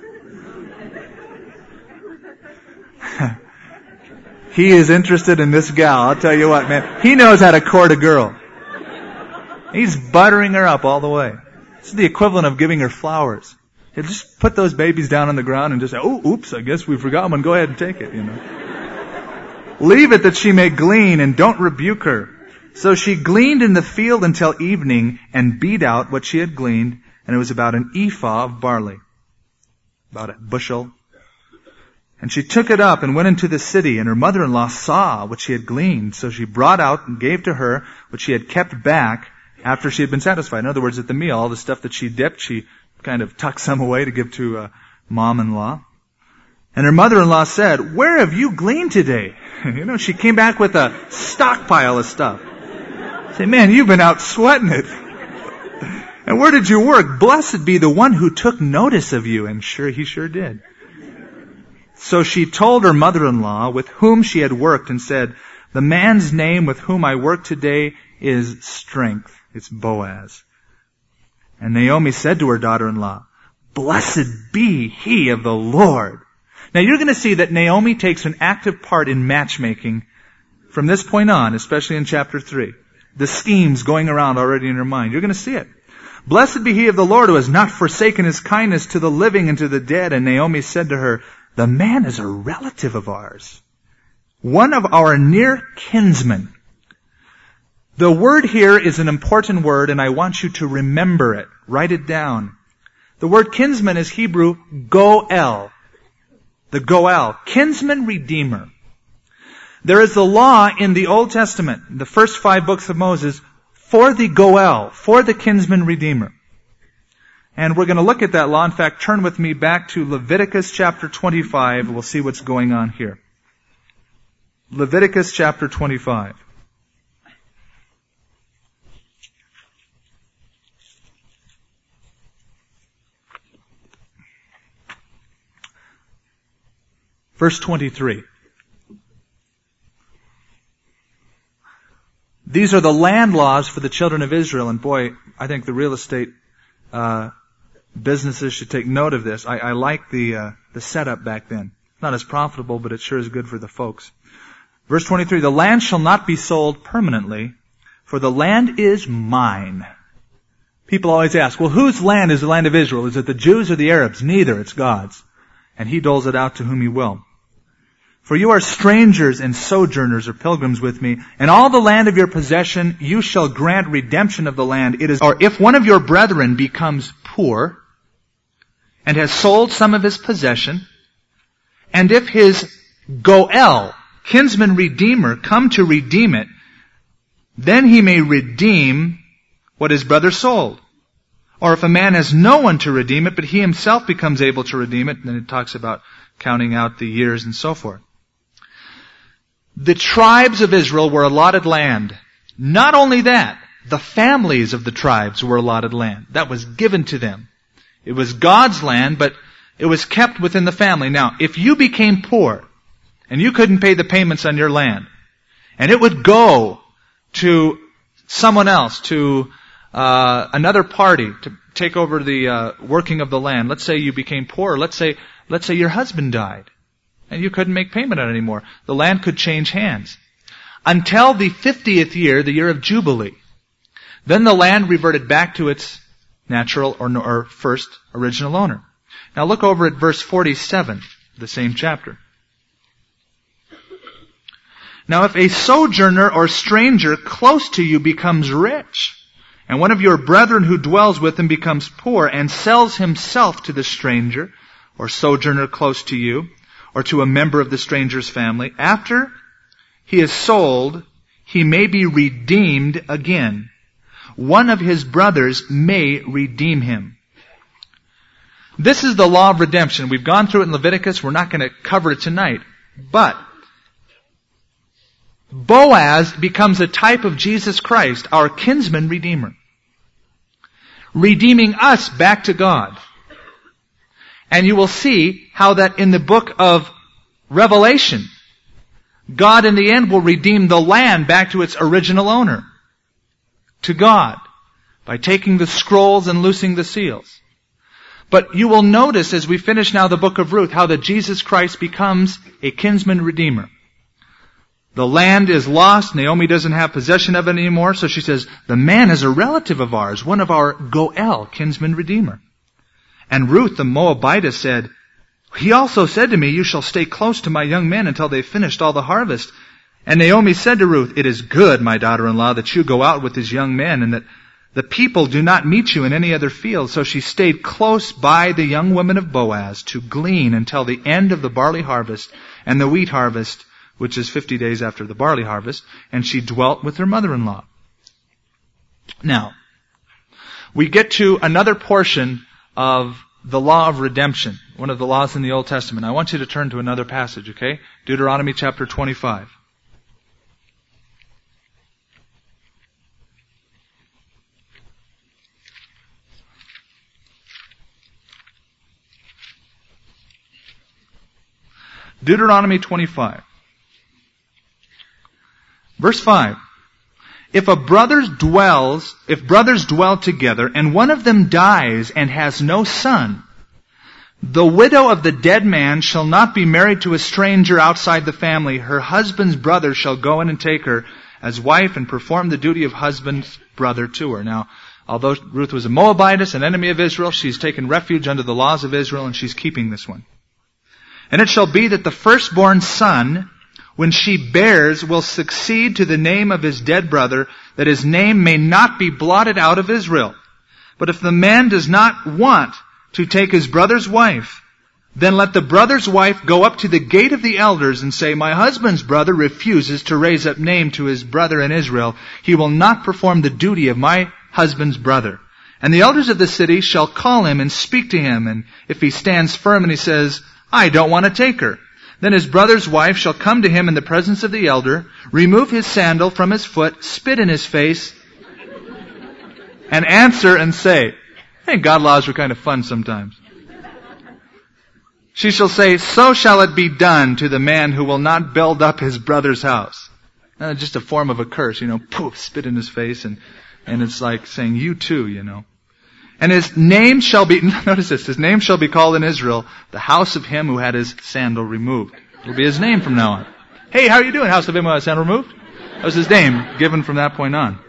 He is interested in this gal. I'll tell you what, man. He knows how to court a girl. He's buttering her up all the way. This is the equivalent of giving her flowers. He'll just put those babies down on the ground and just say, oh, oops, I guess we forgot one. Go ahead and take it, you know. Leave it that she may glean, and don't rebuke her. So she gleaned in the field until evening and beat out what she had gleaned, and it was about an ephah of barley, about a bushel. And she took it up and went into the city, and her mother-in-law saw what she had gleaned. So she brought out and gave to her what she had kept back after she had been satisfied. In other words, at the meal, all the stuff that she dipped, she kind of tucked some away to give to uh, mom-in-law. And her mother-in-law said, where have you gleaned today? You know, she came back with a stockpile of stuff. Say, man, you've been out sweating it. And where did you work? Blessed be the one who took notice of you. And sure, he sure did. So she told her mother-in-law with whom she had worked and said, the man's name with whom I work today is Strength. It's Boaz. And Naomi said to her daughter-in-law, blessed be he of the Lord. Now you're going to see that Naomi takes an active part in matchmaking from this point on, especially in chapter three. The schemes going around already in your mind. You're going to see it. Blessed be he of the Lord who has not forsaken his kindness to the living and to the dead. And Naomi said to her, the man is a relative of ours, one of our near kinsmen. The word here is an important word, and I want you to remember it. Write it down. The word kinsman is Hebrew goel. The goel. Kinsman redeemer. There is the law in the Old Testament, the first five books of Moses, for the goel, for the kinsman redeemer. And we're going to look at that law. In fact, turn with me back to Leviticus chapter twenty-five. We'll see what's going on here. Leviticus chapter twenty-five. Verse twenty-three. These are the land laws for the children of Israel. And boy, I think the real estate uh, businesses should take note of this. I, I like the uh, the setup back then. Not as profitable, but it sure is good for the folks. Verse twenty-three, the land shall not be sold permanently, for the land is mine. People always ask, well, whose land is the land of Israel? Is it the Jews or the Arabs? Neither, it's God's. And He doles it out to whom He will. For you are strangers and sojourners or pilgrims with me, and all the land of your possession you shall grant redemption of the land. It is, or if one of your brethren becomes poor, and has sold some of his possession, and if his goel, kinsman redeemer, come to redeem it, then he may redeem what his brother sold. Or if a man has no one to redeem it, but he himself becomes able to redeem it, then it talks about counting out the years and so forth. The tribes of Israel were allotted land. Not only that, the families of the tribes were allotted land. That was given to them. It was God's land, but it was kept within the family. Now, if you became poor, and you couldn't pay the payments on your land, and it would go to someone else, to uh, another party, to take over the uh, working of the land. Let's say you became poor. Let's say, let's say your husband died, and you couldn't make payment on it anymore. The land could change hands. Until the fiftieth year, the year of Jubilee. Then the land reverted back to its natural or, or first original owner. Now look over at verse forty-seven, the same chapter. Now if a sojourner or stranger close to you becomes rich, and one of your brethren who dwells with him becomes poor, and sells himself to the stranger or sojourner close to you, or to a member of the stranger's family, after he is sold, he may be redeemed again. One of his brothers may redeem him. This is the law of redemption. We've gone through it in Leviticus. We're not going to cover it tonight. But Boaz becomes a type of Jesus Christ, our kinsman redeemer, redeeming us back to God. And you will see how that in the book of Revelation, God in the end will redeem the land back to its original owner, to God, by taking the scrolls and loosing the seals. But you will notice as we finish now the book of Ruth, how that Jesus Christ becomes a kinsman redeemer. The land is lost. Naomi doesn't have possession of it anymore. So she says, the man is a relative of ours, one of our goel, kinsman redeemer. And Ruth the Moabitess said, he also said to me, you shall stay close to my young men until they've finished all the harvest. And Naomi said to Ruth, it is good, my daughter-in-law, that you go out with his young men, and that the people do not meet you in any other field. So she stayed close by the young women of Boaz to glean until the end of the barley harvest and the wheat harvest, which is fifty days after the barley harvest, and she dwelt with her mother-in-law. Now, we get to another portion of the law of redemption, one of the laws in the Old Testament. I want you to turn to another passage, okay? Deuteronomy chapter twenty-five. Deuteronomy twenty-five. Verse five. If a brother dwells, if brothers dwell together, and one of them dies and has no son, The widow of the dead man shall not be married to a stranger outside the family. Her husband's brother shall go in and take her as wife and perform the duty of husband's brother to her. Now, although Ruth was a Moabitess, an enemy of Israel, she's taken refuge under the laws of Israel, and she's keeping this one. And it shall be that the firstborn son, when she bears, will succeed to the name of his dead brother, that his name may not be blotted out of Israel. But if the man does not want to take his brother's wife, then let the brother's wife go up to the gate of the elders and say, my husband's brother refuses to raise up name to his brother in Israel. He will not perform the duty of my husband's brother. And the elders of the city shall call him and speak to him. And if he stands firm and he says, I don't want to take her, then his brother's wife shall come to him in the presence of the elder, remove his sandal from his foot, spit in his face, and answer and say, hey, God laws are kind of fun sometimes. She shall say, so shall it be done to the man who will not build up his brother's house. Uh, just a form of a curse, you know, poof, spit in his face, and, and it's like saying, you too, you know. And his name shall be, notice this, his name shall be called in Israel, the house of him who had his sandal removed. It'll be his name from now on. Hey, how are you doing, house of him who had his sandal removed? That was his name, given from that point on.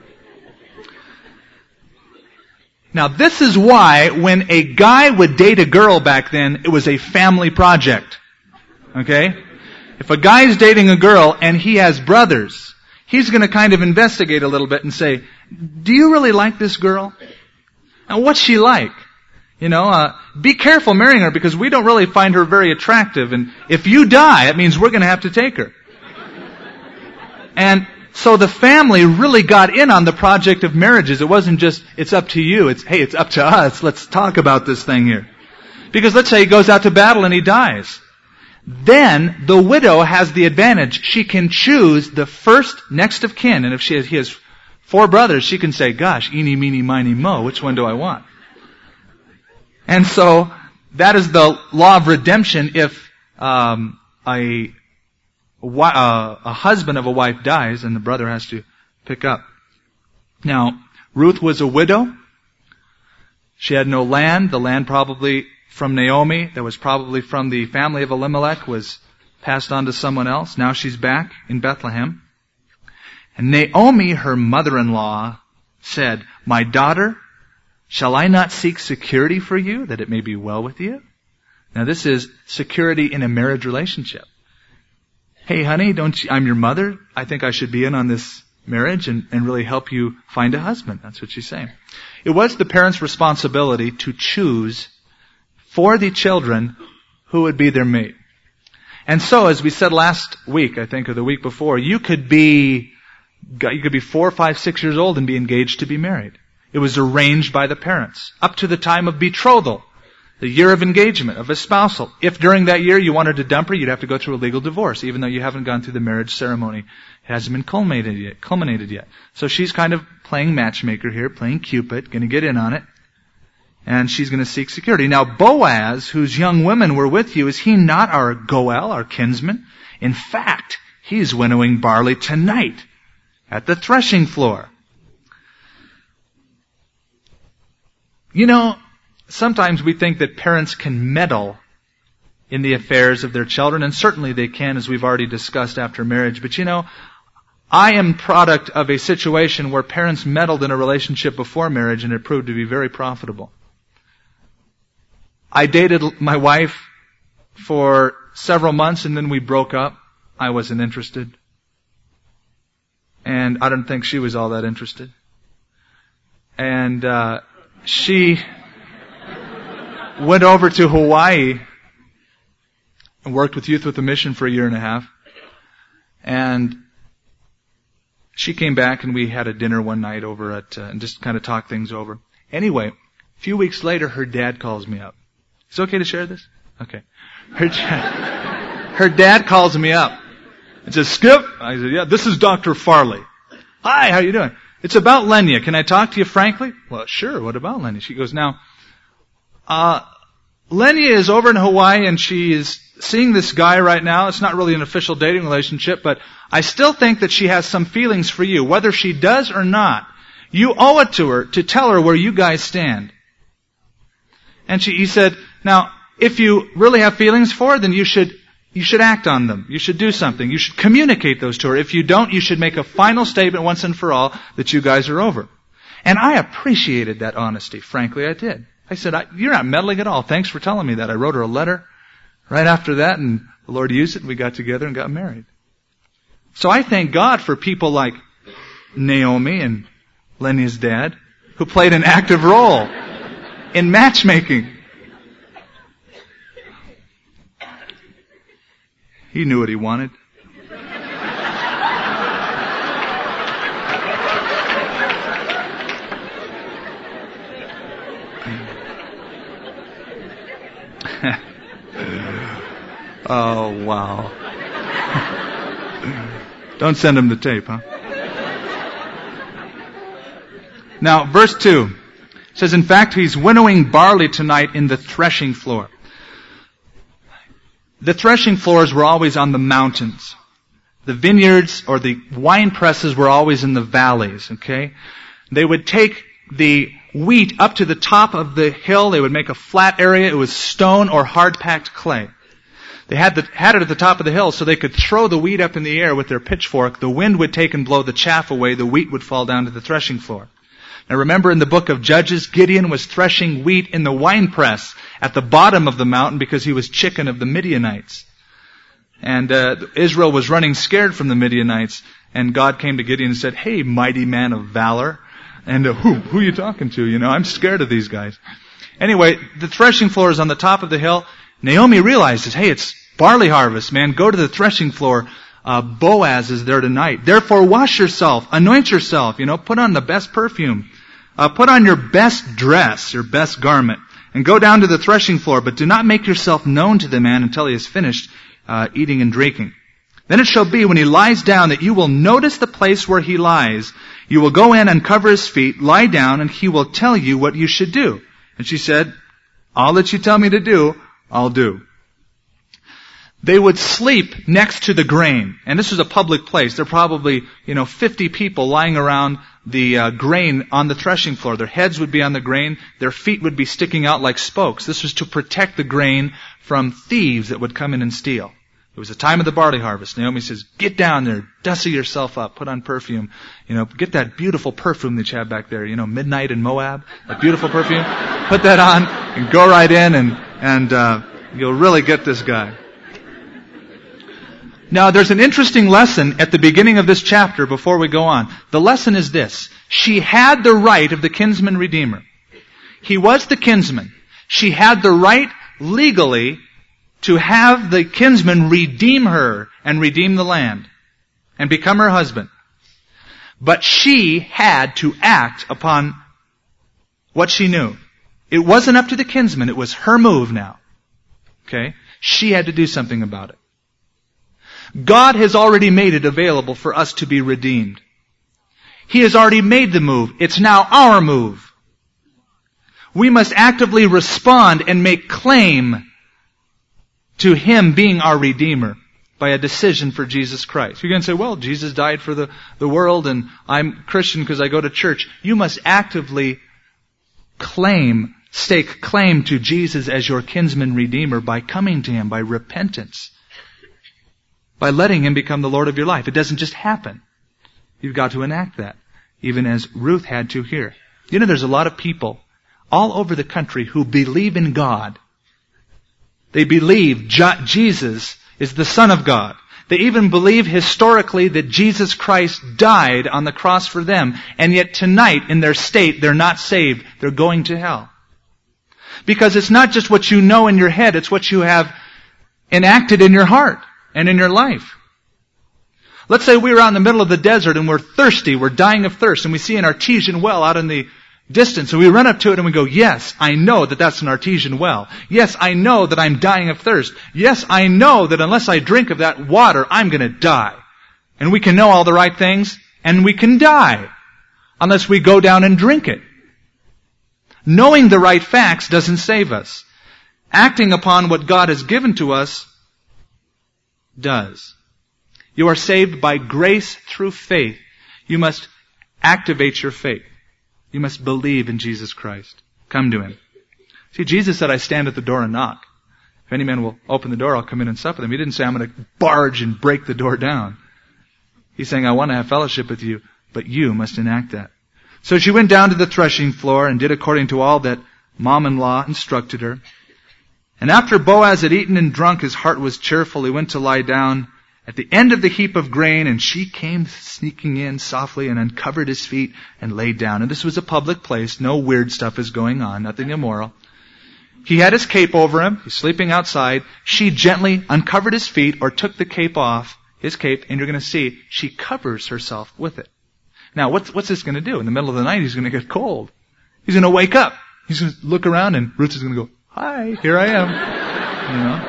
Now, this is why when a guy would date a girl back then, it was a family project. Okay? If a guy's dating a girl and he has brothers, he's going to kind of investigate a little bit and say, do you really like this girl? And what's she like? You know, uh, be careful marrying her because we don't really find her very attractive. And if you die, it means we're going to have to take her. And so the family really got in on the project of marriages. It wasn't just, it's up to you. It's, hey, it's up to us. Let's talk about this thing here. Because let's say he goes out to battle and he dies. Then the widow has the advantage. She can choose the first next of kin. And if she has, he has four brothers, she can say, gosh, eeny, meeny, miny, mo, which one do I want? And so that is the law of redemption if um, a Uh, a husband of a wife dies and the brother has to pick up. Now, Ruth was a widow. She had no land. The land probably from Naomi, that was probably from the family of Elimelech, was passed on to someone else. Now she's back in Bethlehem. And Naomi, her mother-in-law, said, my daughter, shall I not seek security for you, that it may be well with you? Now this is security in a marriage relationship. Hey, honey, don't you, I'm your mother. I think I should be in on this marriage and, and really help you find a husband. That's what she's saying. It was the parents' responsibility to choose for the children who would be their mate. And so, as we said last week, I think, or the week before, you could be, you could be four, five, six years old and be engaged to be married. It was arranged by the parents up to the time of betrothal. The year of engagement, of a spousal. If during that year you wanted to dump her, you'd have to go through a legal divorce, even though you haven't gone through the marriage ceremony. It hasn't been culminated yet. Culminated yet. So she's kind of playing matchmaker here, playing Cupid, going to get in on it. And she's going to seek security. Now Boaz, whose young women were with you, is he not our Goel, our kinsman? In fact, he's winnowing barley tonight at the threshing floor. You know, sometimes we think that parents can meddle in the affairs of their children, and certainly they can, as we've already discussed after marriage. But you know, I am product of a situation where parents meddled in a relationship before marriage, and it proved to be very profitable. I dated my wife for several months, and then we broke up. I wasn't interested. And I don't think she was all that interested. And uh she went over to Hawaii and worked with Youth with a Mission for a year and a half. And she came back and we had a dinner one night over at, uh, and just kind of talked things over. Anyway, a few weeks later, her dad calls me up. Is it okay to share this? Okay. Her, her dad calls me up and says, Skip, I said, yeah, this is Doctor Farley. Hi, how you doing? It's about Lenya. Can I talk to you frankly? Well, sure. What about Lenya? She goes, now, uh, Lenya is over in Hawaii and she is seeing this guy right now. It's not really an official dating relationship, but I still think that she has some feelings for you. Whether she does or not, you owe it to her to tell her where you guys stand. And she, he said, now, if you really have feelings for her, then you should you should act on them. You should do something. You should communicate those to her. If you don't, you should make a final statement once and for all that you guys are over. And I appreciated that honesty. Frankly, I did. I said, I, you're not meddling at all. Thanks for telling me that. I wrote her a letter right after that, and the Lord used it, and we got together and got married. So I thank God for people like Naomi and Lenny's dad, who played an active role in matchmaking. He knew what he wanted. Oh, wow. Don't send him the tape, huh? Now, verse two says, in fact, he's winnowing barley tonight in the threshing floor. The threshing floors were always on the mountains. The vineyards or the wine presses were always in the valleys, okay? They would take the wheat up to the top of the hill. They would make a flat area. It was stone or hard-packed clay. They had, the, had it at the top of the hill so they could throw the wheat up in the air with their pitchfork. The wind would take and blow the chaff away. The wheat would fall down to the threshing floor. Now remember, in the book of Judges, Gideon was threshing wheat in the winepress at the bottom of the mountain because he was chicken of the Midianites. And uh, Israel was running scared from the Midianites. And God came to Gideon and said, hey, mighty man of valor. And uh, who? Who are you talking to? You know, I'm scared of these guys. Anyway, the threshing floor is on the top of the hill. Naomi realizes, hey, it's barley harvest, man. Go to the threshing floor. Uh, Boaz is there tonight. Therefore, wash yourself, anoint yourself, you know, put on the best perfume. Uh, put on your best dress, your best garment, and go down to the threshing floor, but do not make yourself known to the man until he has finished uh, eating and drinking. Then it shall be when he lies down that you will notice the place where he lies. You will go in, uncover his feet, lie down, and he will tell you what you should do. And she said, all that you tell me to do, I'll do. They would sleep next to the grain. And this was a public place. There were probably, you know, fifty people lying around the uh, grain on the threshing floor. Their heads would be on the grain. Their feet would be sticking out like spokes. This was to protect the grain from thieves that would come in and steal. It was the time of the barley harvest. Naomi says, get down there, dusty yourself up, put on perfume. You know, get that beautiful perfume that you have back there. You know, Midnight in Moab, that beautiful perfume. Put that on and go right in and, and uh, you'll really get this guy. Now, there's an interesting lesson at the beginning of this chapter before we go on. The lesson is this. She had the right of the kinsman redeemer. He was the kinsman. She had the right legally to have the kinsman redeem her and redeem the land and become her husband. But she had to act upon what she knew. It wasn't up to the kinsman. It was her move now. Okay? She had to do something about it. God has already made it available for us to be redeemed. He has already made the move. It's now our move. We must actively respond and make claim to Him being our Redeemer by a decision for Jesus Christ. You're going to say, well, Jesus died for the, the world and I'm Christian because I go to church. You must actively claim, stake claim to Jesus as your kinsman Redeemer by coming to Him, by repentance. By letting Him become the Lord of your life. It doesn't just happen. You've got to enact that. Even as Ruth had to here. You know, there's a lot of people all over the country who believe in God. They believe Jesus is the Son of God. They even believe historically that Jesus Christ died on the cross for them. And yet tonight, in their state, they're not saved. They're going to hell. Because it's not just what you know in your head. It's what you have enacted in your heart and in your life. Let's say we were out in the middle of the desert and we're thirsty, we're dying of thirst, and we see an artesian well out in the distance, and we run up to it and we go, yes, I know that that's an artesian well. Yes, I know that I'm dying of thirst. Yes, I know that unless I drink of that water, I'm going to die. And we can know all the right things, and we can die unless we go down and drink it. Knowing the right facts doesn't save us. Acting upon what God has given to us does. You are saved by grace through faith. You must activate your faith. You must believe in Jesus Christ. Come to Him. See, Jesus said, I stand at the door and knock. If any man will open the door, I'll come in and sup with him. He didn't say, I'm going to barge and break the door down. He's saying, I want to have fellowship with you, but you must enact that. So she went down to the threshing floor and did according to all that mom-in-law instructed her. And after Boaz had eaten and drunk, his heart was cheerful. He went to lie down at the end of the heap of grain, and she came sneaking in softly and uncovered his feet and laid down. And this was a public place. No weird stuff is going on. Nothing immoral. He had his cape over him. He's sleeping outside. She gently uncovered his feet or took the cape off, his cape, and you're going to see she covers herself with it. Now, what's, what's this going to do? In the middle of the night, he's going to get cold. He's going to wake up. He's going to look around, and Ruth is going to go, hi, here I am. You know.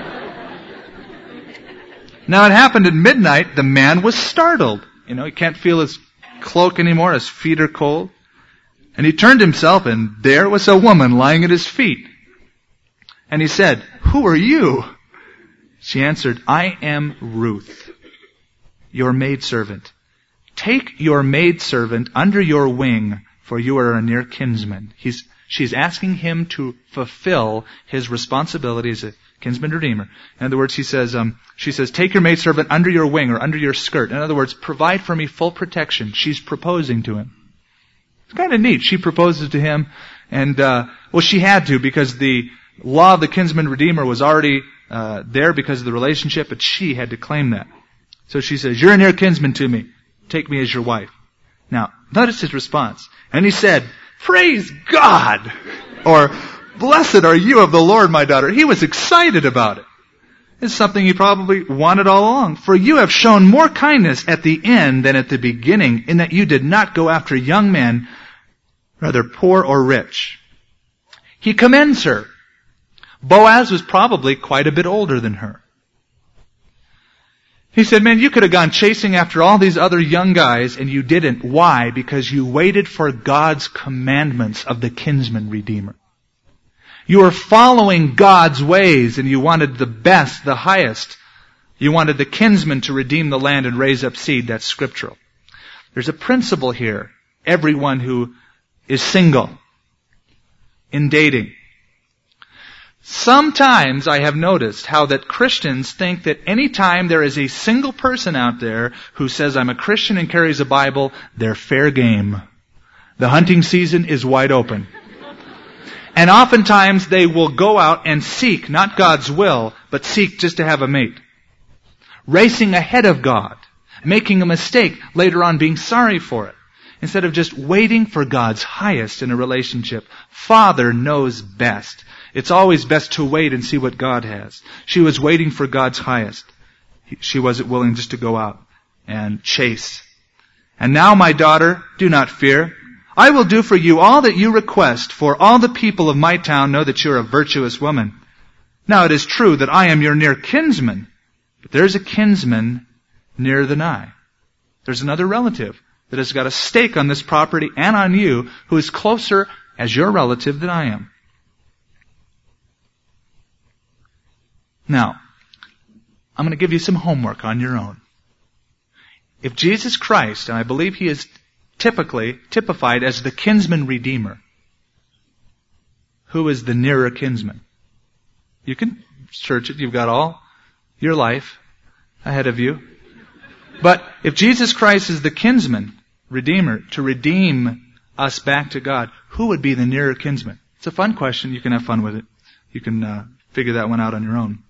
Now, it happened at midnight. The man was startled. You know, he can't feel his cloak anymore. His feet are cold. And he turned himself, and there was a woman lying at his feet. And he said, who are you? She answered, I am Ruth, your maidservant. Take your maidservant under your wing, for you are a near kinsman. He's, she's asking him to fulfill his responsibility as a kinsman redeemer. In other words, he says, um, she says, take your maidservant under your wing or under your skirt. In other words, provide for me full protection. She's proposing to him. It's kind of neat. She proposes to him, and uh, well, she had to because the law of the kinsman redeemer was already uh, there because of the relationship, but she had to claim that. So she says, you're a near kinsman to me. Take me as your wife. Now, notice his response. And he said, praise God! Or, blessed are you of the Lord, my daughter. He was excited about it. It's something he probably wanted all along. For you have shown more kindness at the end than at the beginning, in that you did not go after young men, rather poor or rich. He commends her. Boaz was probably quite a bit older than her. He said, man, you could have gone chasing after all these other young guys, and you didn't. Why? Because you waited for God's commandments of the kinsman redeemer. You were following God's ways, and you wanted the best, the highest. You wanted the kinsman to redeem the land and raise up seed. That's scriptural. There's a principle here. Everyone who is single in dating. Sometimes I have noticed how that Christians think that any time there is a single person out there who says, I'm a Christian and carries a Bible, they're fair game. The hunting season is wide open. And oftentimes they will go out and seek, not God's will, but seek just to have a mate. Racing ahead of God. Making a mistake, later on being sorry for it. Instead of just waiting for God's highest in a relationship. Father knows best. It's always best to wait and see what God has. She was waiting for God's highest. She wasn't willing just to go out and chase. And now, my daughter, do not fear. I will do for you all that you request, for all the people of my town know that you are a virtuous woman. Now it is true that I am your near kinsman, but there's a kinsman nearer than I. There's another relative that has got a stake on this property and on you who is closer as your relative than I am. Now, I'm going to give you some homework on your own. If Jesus Christ, and I believe He is typically typified as the kinsman redeemer, who is the nearer kinsman? You can search it. You've got all your life ahead of you. But if Jesus Christ is the kinsman redeemer to redeem us back to God, who would be the nearer kinsman? It's a fun question. You can have fun with it. You can uh, figure that one out on your own.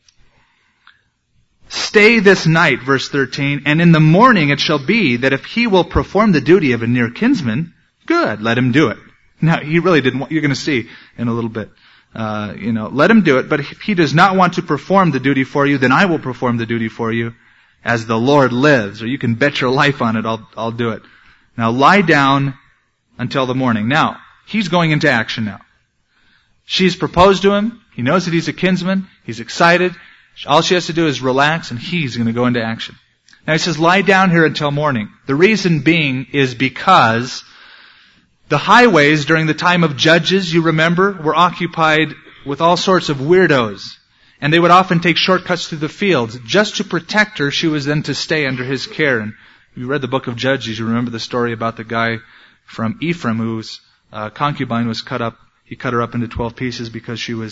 Stay this night, verse thirteen, and in the morning it shall be that if he will perform the duty of a near kinsman, good, let him do it. Now, he really didn't want, you're going to see in a little bit, uh, you know, let him do it, but if he does not want to perform the duty for you, then I will perform the duty for you as the Lord lives, or you can bet your life on it, I'll, I'll do it. Now, lie down until the morning. Now, he's going into action now. She's proposed to him. He knows that he's a kinsman. He's excited. All she has to do is relax, and he's going to go into action. Now he says, lie down here until morning. The reason being is because the highways during the time of Judges, you remember, were occupied with all sorts of weirdos. And they would often take shortcuts through the fields. Just to protect her, she was then to stay under his care. And if you read the book of Judges, you remember the story about the guy from Ephraim whose uh, concubine was cut up. He cut her up into twelve pieces because she was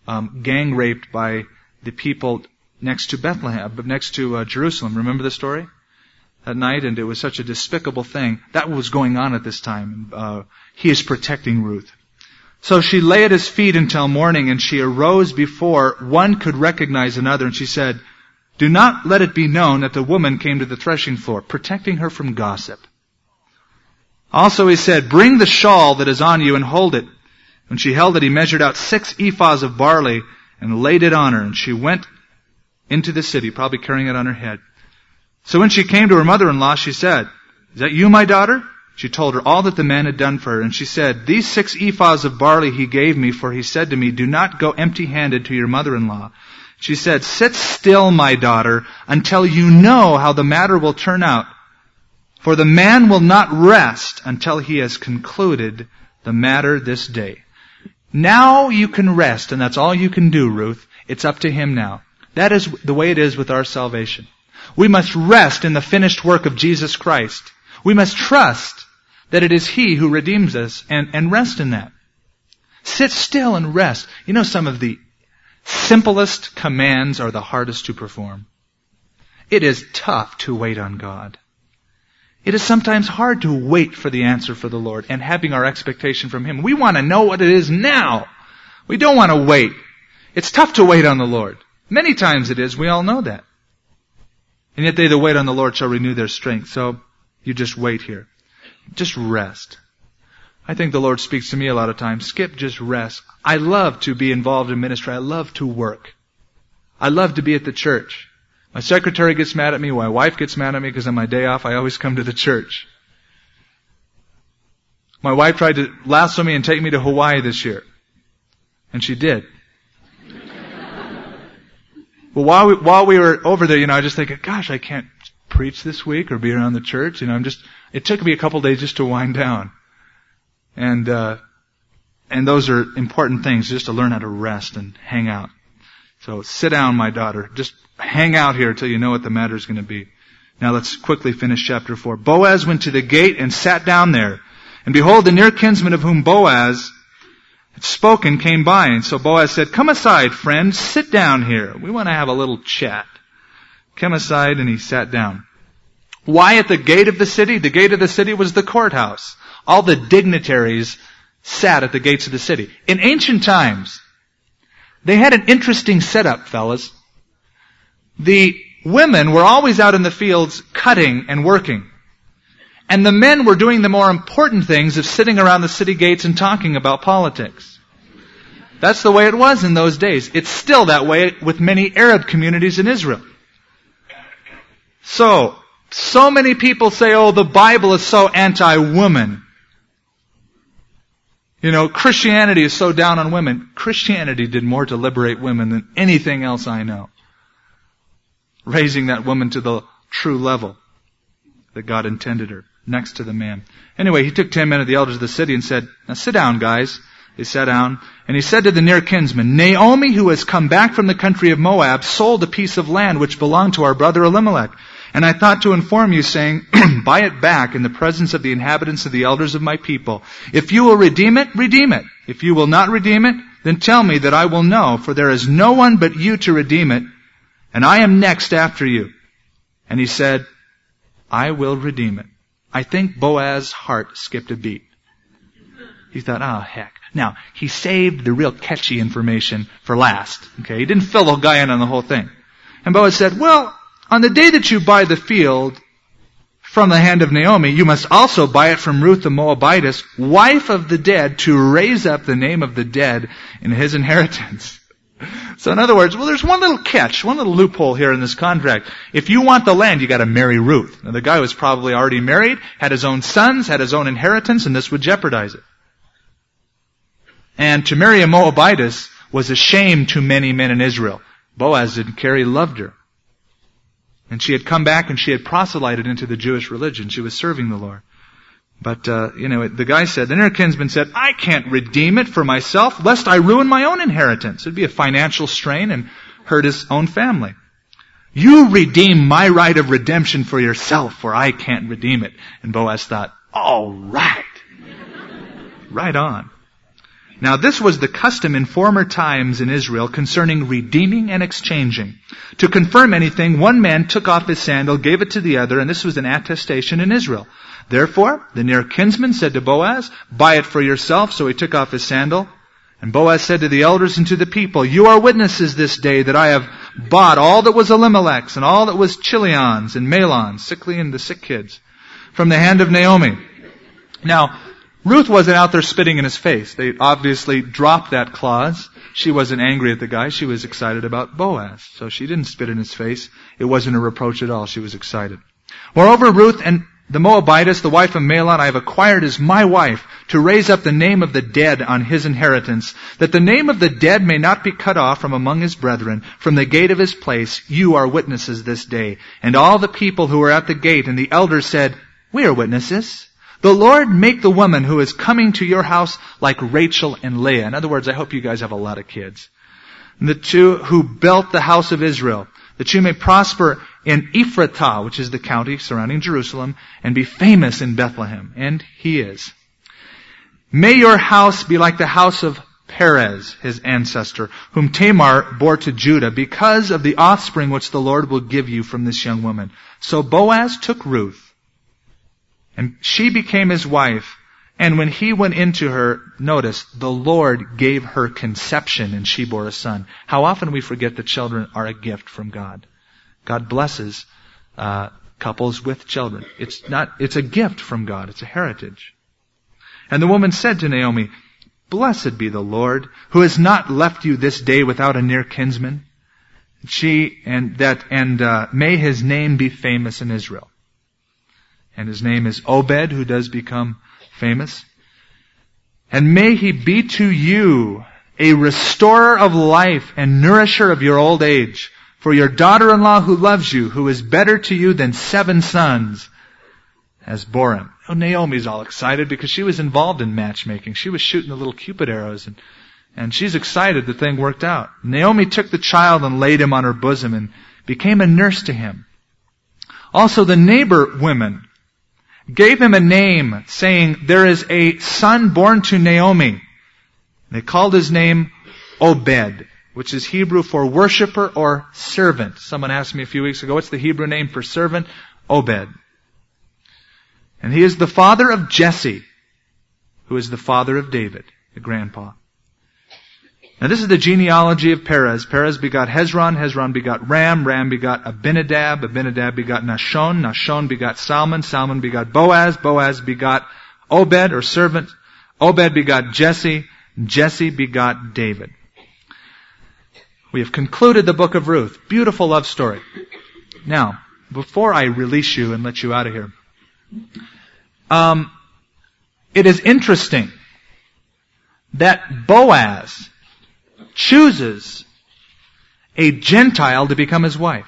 um, gang raped by the people next to Bethlehem, next to uh, Jerusalem. Remember the story? That night, and it was such a despicable thing. That was going on at this time. Uh, he is protecting Ruth. So she lay at his feet until morning, and she arose before one could recognize another, and she said, "Do not let it be known that the woman came to the threshing floor," protecting her from gossip. Also he said, "Bring the shawl that is on you and hold it." When she held it, he measured out six ephahs of barley and laid it on her, and she went into the city, probably carrying it on her head. So when she came to her mother-in-law, she said, "Is that you, my daughter?" She told her all that the man had done for her, and she said, "These six ephahs of barley he gave me, for he said to me, 'Do not go empty-handed to your mother-in-law.'" She said, "Sit still, my daughter, until you know how the matter will turn out. For the man will not rest until he has concluded the matter this day." Now you can rest, and that's all you can do, Ruth. It's up to him now. That is the way it is with our salvation. We must rest in the finished work of Jesus Christ. We must trust that it is He who redeems us, and, and rest in that. Sit still and rest. You know, some of the simplest commands are the hardest to perform. It is tough to wait on God. It is sometimes hard to wait for the answer for the Lord and having our expectation from Him. We want to know what it is now. We don't want to wait. It's tough to wait on the Lord. Many times it is. We all know that. And yet they that wait on the Lord shall renew their strength. So you just wait here. Just rest. I think the Lord speaks to me a lot of times. Skip, just rest. I love to be involved in ministry. I love to work. I love to be at the church. My secretary gets mad at me. My wife gets mad at me because on my day off I always come to the church. My wife tried to lasso me and take me to Hawaii this year. And she did. Well, while we, while we were over there, you know, I just thinking, gosh, I can't preach this week or be around the church. You know, I'm just, it took me a couple days just to wind down. And, uh, and those are important things, just to learn how to rest and hang out. So sit down, my daughter. Just hang out here till you know what the matter is going to be. Now let's quickly finish chapter four. Boaz went to the gate and sat down there. And behold, the near kinsman of whom Boaz had spoken came by. And so Boaz said, "Come aside, friend, sit down here. We want to have a little chat." Come aside, and he sat down. Why at the gate of the city? The gate of the city was the courthouse. All the dignitaries sat at the gates of the city. In ancient times, they had an interesting setup, fellas. The women were always out in the fields cutting and working. And the men were doing the more important things of sitting around the city gates and talking about politics. That's the way it was in those days. It's still that way with many Arab communities in Israel. So, so many people say, oh, the Bible is so anti-woman. You know, Christianity is so down on women. Christianity did more to liberate women than anything else I know. Raising that woman to the true level that God intended her, next to the man. Anyway, he took ten men of the elders of the city and said, "Now sit down, guys." They sat down, and he said to the near kinsman, "Naomi, who has come back from the country of Moab, sold a piece of land which belonged to our brother Elimelech. And I thought to inform you, saying, buy it back in the presence of the inhabitants of the elders of my people. If you will redeem it, redeem it. If you will not redeem it, then tell me that I will know, for there is no one but you to redeem it, and I am next after you." And he said, "I will redeem it." I think Boaz's heart skipped a beat. He thought, oh, heck. Now, he saved the real catchy information for last. Okay, he didn't fill the guy in on the whole thing. And Boaz said, "Well, on the day that you buy the field from the hand of Naomi, you must also buy it from Ruth the Moabitess, wife of the dead, to raise up the name of the dead in his inheritance." So in other words, well, there's one little catch, one little loophole here in this contract. If you want the land, you got to marry Ruth. Now the guy was probably already married, had his own sons, had his own inheritance, and this would jeopardize it. And to marry a Moabitess was a shame to many men in Israel. Boaz didn't care, he loved her. And she had come back and she had proselyted into the Jewish religion. She was serving the Lord. But, uh, you know, the guy said, the near kinsman said, "I can't redeem it for myself, lest I ruin my own inheritance." It'd be a financial strain and hurt his own family. "You redeem my right of redemption for yourself, for I can't redeem it." And Boaz thought, all right. Right on. Now this was the custom in former times in Israel concerning redeeming and exchanging. To confirm anything, one man took off his sandal, gave it to the other, and this was an attestation in Israel. Therefore, the near kinsman said to Boaz, buy it for yourself. So he took off his sandal. And Boaz said to the elders and to the people, you are witnesses this day that I have bought all that was Elimelech's and all that was Chilion's and Mahlon's, sickly and the sick kids, from the hand of Naomi. Now, Ruth wasn't out there spitting in his face. They obviously dropped that clause. She wasn't angry at the guy. She was excited about Boaz. So she didn't spit in his face. It wasn't a reproach at all. She was excited. Moreover, Ruth and the Moabitess, the wife of Mahlon, I have acquired as my wife to raise up the name of the dead on his inheritance, that the name of the dead may not be cut off from among his brethren, from the gate of his place. You are witnesses this day. And all the people who were at the gate and the elders said, we are witnesses. The Lord make the woman who is coming to your house like Rachel and Leah. In other words, I hope you guys have a lot of kids. And the two who built the house of Israel, that you may prosper in Ephratah, which is the county surrounding Jerusalem, and be famous in Bethlehem. And he is. May your house be like the house of Perez, his ancestor, whom Tamar bore to Judah, because of the offspring which the Lord will give you from this young woman. So Boaz took Ruth, and she became his wife. And when he went into her, notice, the Lord gave her conception, and she bore a son. How often we forget that children are a gift from God. God blesses uh, couples with children. It's not. It's a gift from God. It's a heritage. And the woman said to Naomi, blessed be the Lord, who has not left you this day without a near kinsman. She and that and uh, may his name be famous in Israel. And his name is Obed, who does become famous. And may he be to you a restorer of life and nourisher of your old age. For your daughter-in-law who loves you, who is better to you than seven sons, has borne him. Oh, Naomi's all excited because she was involved in matchmaking. She was shooting the little Cupid arrows, and, and she's excited the thing worked out. Naomi took the child and laid him on her bosom and became a nurse to him. Also the neighbor women gave him a name, saying, there is a son born to Naomi. They called his name Obed, which is Hebrew for worshiper or servant. Someone asked me a few weeks ago, what's the Hebrew name for servant? Obed. And he is the father of Jesse, who is the father of David, the grandpa. Now this is the genealogy of Perez. Perez begot Hezron, Hezron begot Ram, Ram begot Abinadab, Abinadab begot Nashon, Nashon begot Salmon, Salmon begot Boaz, Boaz begot Obed or servant, Obed begot Jesse, Jesse begot David. We have concluded the book of Ruth. Beautiful love story. Now, before I release you and let you out of here, um, it is interesting that Boaz chooses a Gentile to become his wife,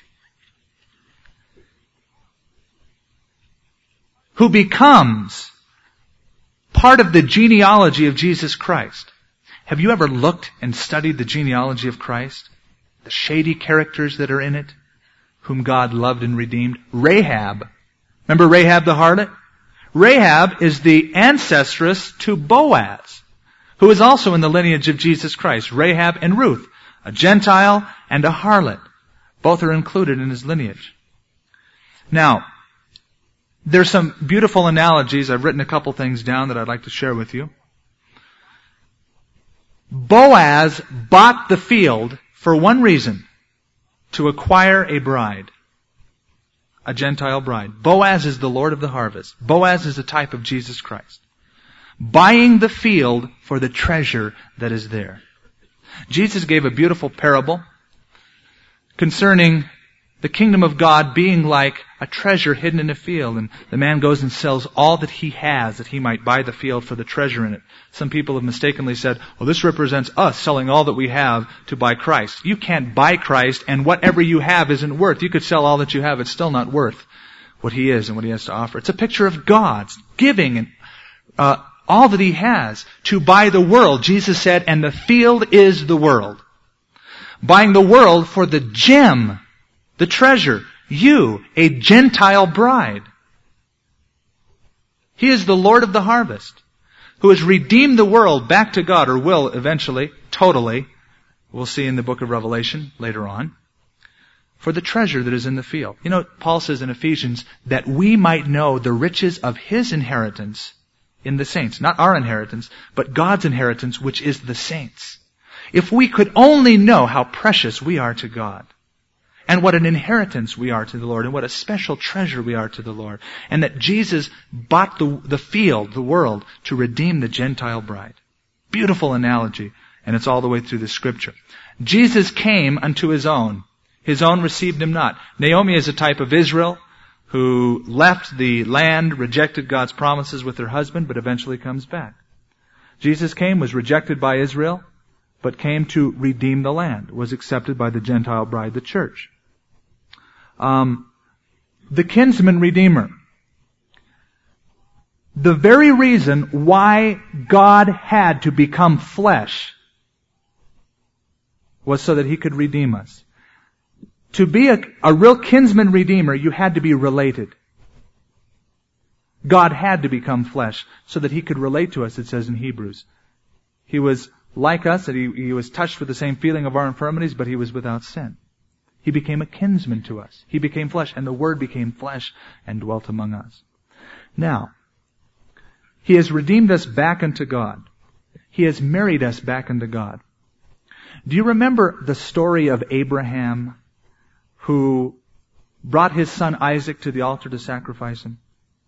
who becomes part of the genealogy of Jesus Christ. Have you ever looked and studied the genealogy of Christ? The shady characters that are in it, whom God loved and redeemed. Rahab. Remember Rahab the harlot? Rahab is the ancestress to Boaz, who is also in the lineage of Jesus Christ. Rahab and Ruth, a Gentile and a harlot. Both are included in his lineage. Now, there's some beautiful analogies. I've written a couple things down that I'd like to share with you. Boaz bought the field for one reason, to acquire a bride, a Gentile bride. Boaz is the Lord of the harvest. Boaz is a type of Jesus Christ. Buying the field for the treasure that is there. Jesus gave a beautiful parable concerning the kingdom of God being like a treasure hidden in a field, and the man goes and sells all that he has that he might buy the field for the treasure in it. Some people have mistakenly said, well, this represents us selling all that we have to buy Christ. You can't buy Christ, and whatever you have isn't worth. You could sell all that you have, it's still not worth what he is and what he has to offer. It's a picture of God's giving and uh, all that he has to buy the world. Jesus said, and the field is the world. Buying the world for the gem, the treasure, you, a Gentile bride. He is the Lord of the harvest, who has redeemed the world back to God, or will eventually, totally, we'll see in the book of Revelation later on, for the treasure that is in the field. You know, Paul says in Ephesians that we might know the riches of His inheritance in the saints. Not our inheritance, but God's inheritance, which is the saints. If we could only know how precious we are to God, and what an inheritance we are to the Lord, and what a special treasure we are to the Lord, and that Jesus bought the, the field, the world, to redeem the Gentile bride. Beautiful analogy, and it's all the way through the Scripture. Jesus came unto His own. His own received Him not. Naomi is a type of Israel who left the land, rejected God's promises with her husband, but eventually comes back. Jesus came, was rejected by Israel, but came to redeem the land, was accepted by the Gentile bride, the church. Um, the kinsman redeemer. The very reason why God had to become flesh was so that He could redeem us. To be a, a real kinsman redeemer, you had to be related. God had to become flesh so that He could relate to us, it says in Hebrews. He was like us, that he, he was touched with the same feeling of our infirmities, but He was without sin. He became a kinsman to us. He became flesh, and the Word became flesh and dwelt among us. Now, He has redeemed us back unto God. He has married us back unto God. Do you remember the story of Abraham, who brought his son Isaac to the altar to sacrifice him?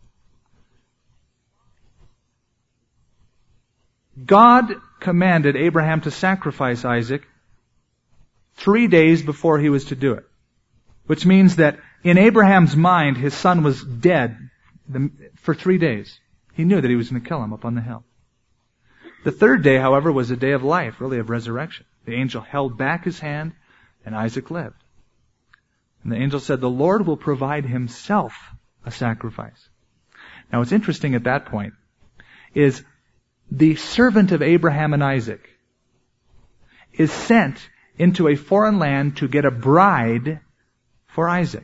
God commanded Abraham to sacrifice Isaac three days before he was to do it. Which means that in Abraham's mind, his son was dead for three days. He knew that he was going to kill him up on the hill. The third day, however, was a day of life, really of resurrection. The angel held back his hand, and Isaac lived. And the angel said, the Lord will provide Himself a sacrifice. Now what's interesting at that point is the servant of Abraham and Isaac is sent into a foreign land to get a bride for Isaac.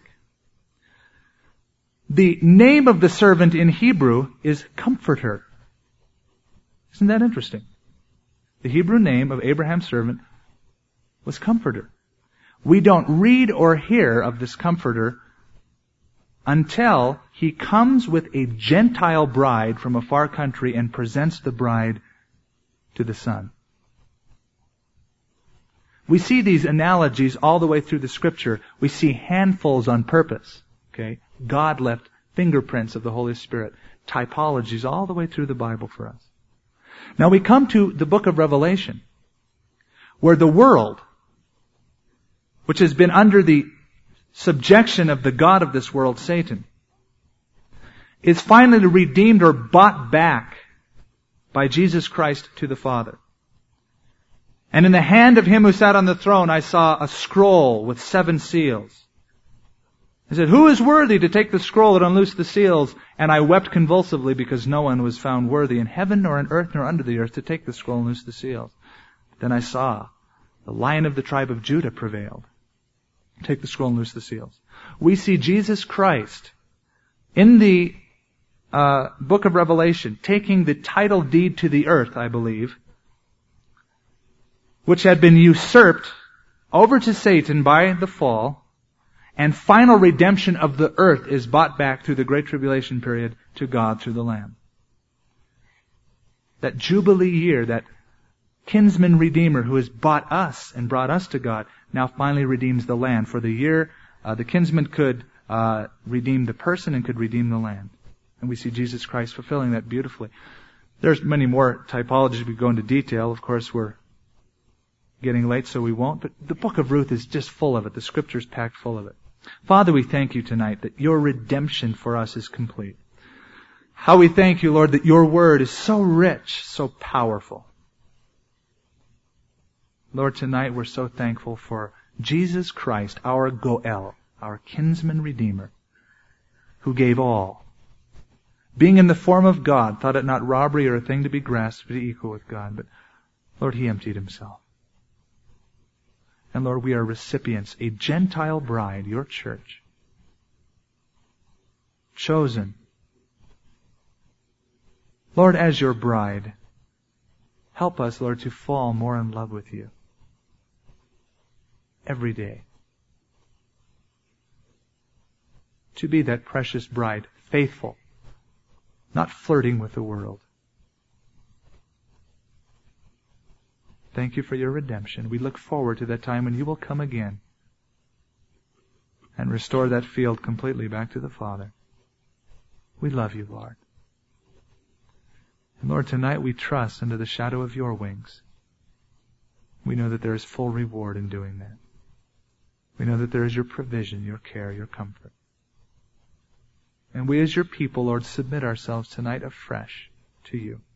The name of the servant in Hebrew is Comforter. Isn't that interesting? The Hebrew name of Abraham's servant was Comforter. We don't read or hear of this Comforter until he comes with a Gentile bride from a far country and presents the bride to the Son. We see these analogies all the way through the Scripture. We see handfuls on purpose. Okay? God left fingerprints of the Holy Spirit, typologies all the way through the Bible for us. Now we come to the book of Revelation, where the world, which has been under the subjection of the god of this world, Satan, is finally redeemed or bought back by Jesus Christ to the Father. And in the hand of Him who sat on the throne, I saw a scroll with seven seals. He said, who is worthy to take the scroll and unloose the seals? And I wept convulsively because no one was found worthy in heaven nor on earth nor under the earth to take the scroll and loose the seals. Then I saw the Lion of the tribe of Judah prevailed. Take the scroll and loose the seals. We see Jesus Christ in the uh, book of Revelation taking the title deed to the earth, I believe, which had been usurped over to Satan by the fall, and final redemption of the earth is bought back through the Great Tribulation period to God through the Lamb. That Jubilee year, that kinsman redeemer who has bought us and brought us to God, now finally redeems the land. For the year, uh, the kinsman could uh, redeem the person and could redeem the land. And we see Jesus Christ fulfilling that beautifully. There's many more typologies. We go into detail. Of course, we're getting late, so we won't. But the book of Ruth is just full of it. The Scripture's packed full of it. Father, we thank You tonight that Your redemption for us is complete. How we thank You, Lord, that Your word is so rich, so powerful. Lord, tonight we're so thankful for Jesus Christ, our Goel, our kinsman redeemer, who gave all. Being in the form of God, thought it not robbery or a thing to be grasped, but equal with God. But Lord, He emptied Himself. And Lord, we are recipients, a Gentile bride, Your church, chosen. Lord, as Your bride, Help us, Lord, to fall more in love with you every day. To be that precious bride, faithful, not flirting with the world. Thank you for your redemption. We look forward to that time when you will come again and restore that field completely back to the Father. We love you, Lord. And Lord, tonight we trust under the shadow of your wings. We know that there is full reward in doing that. We know that there is your provision, your care, your comfort. And we as your people, Lord, submit ourselves tonight afresh to you.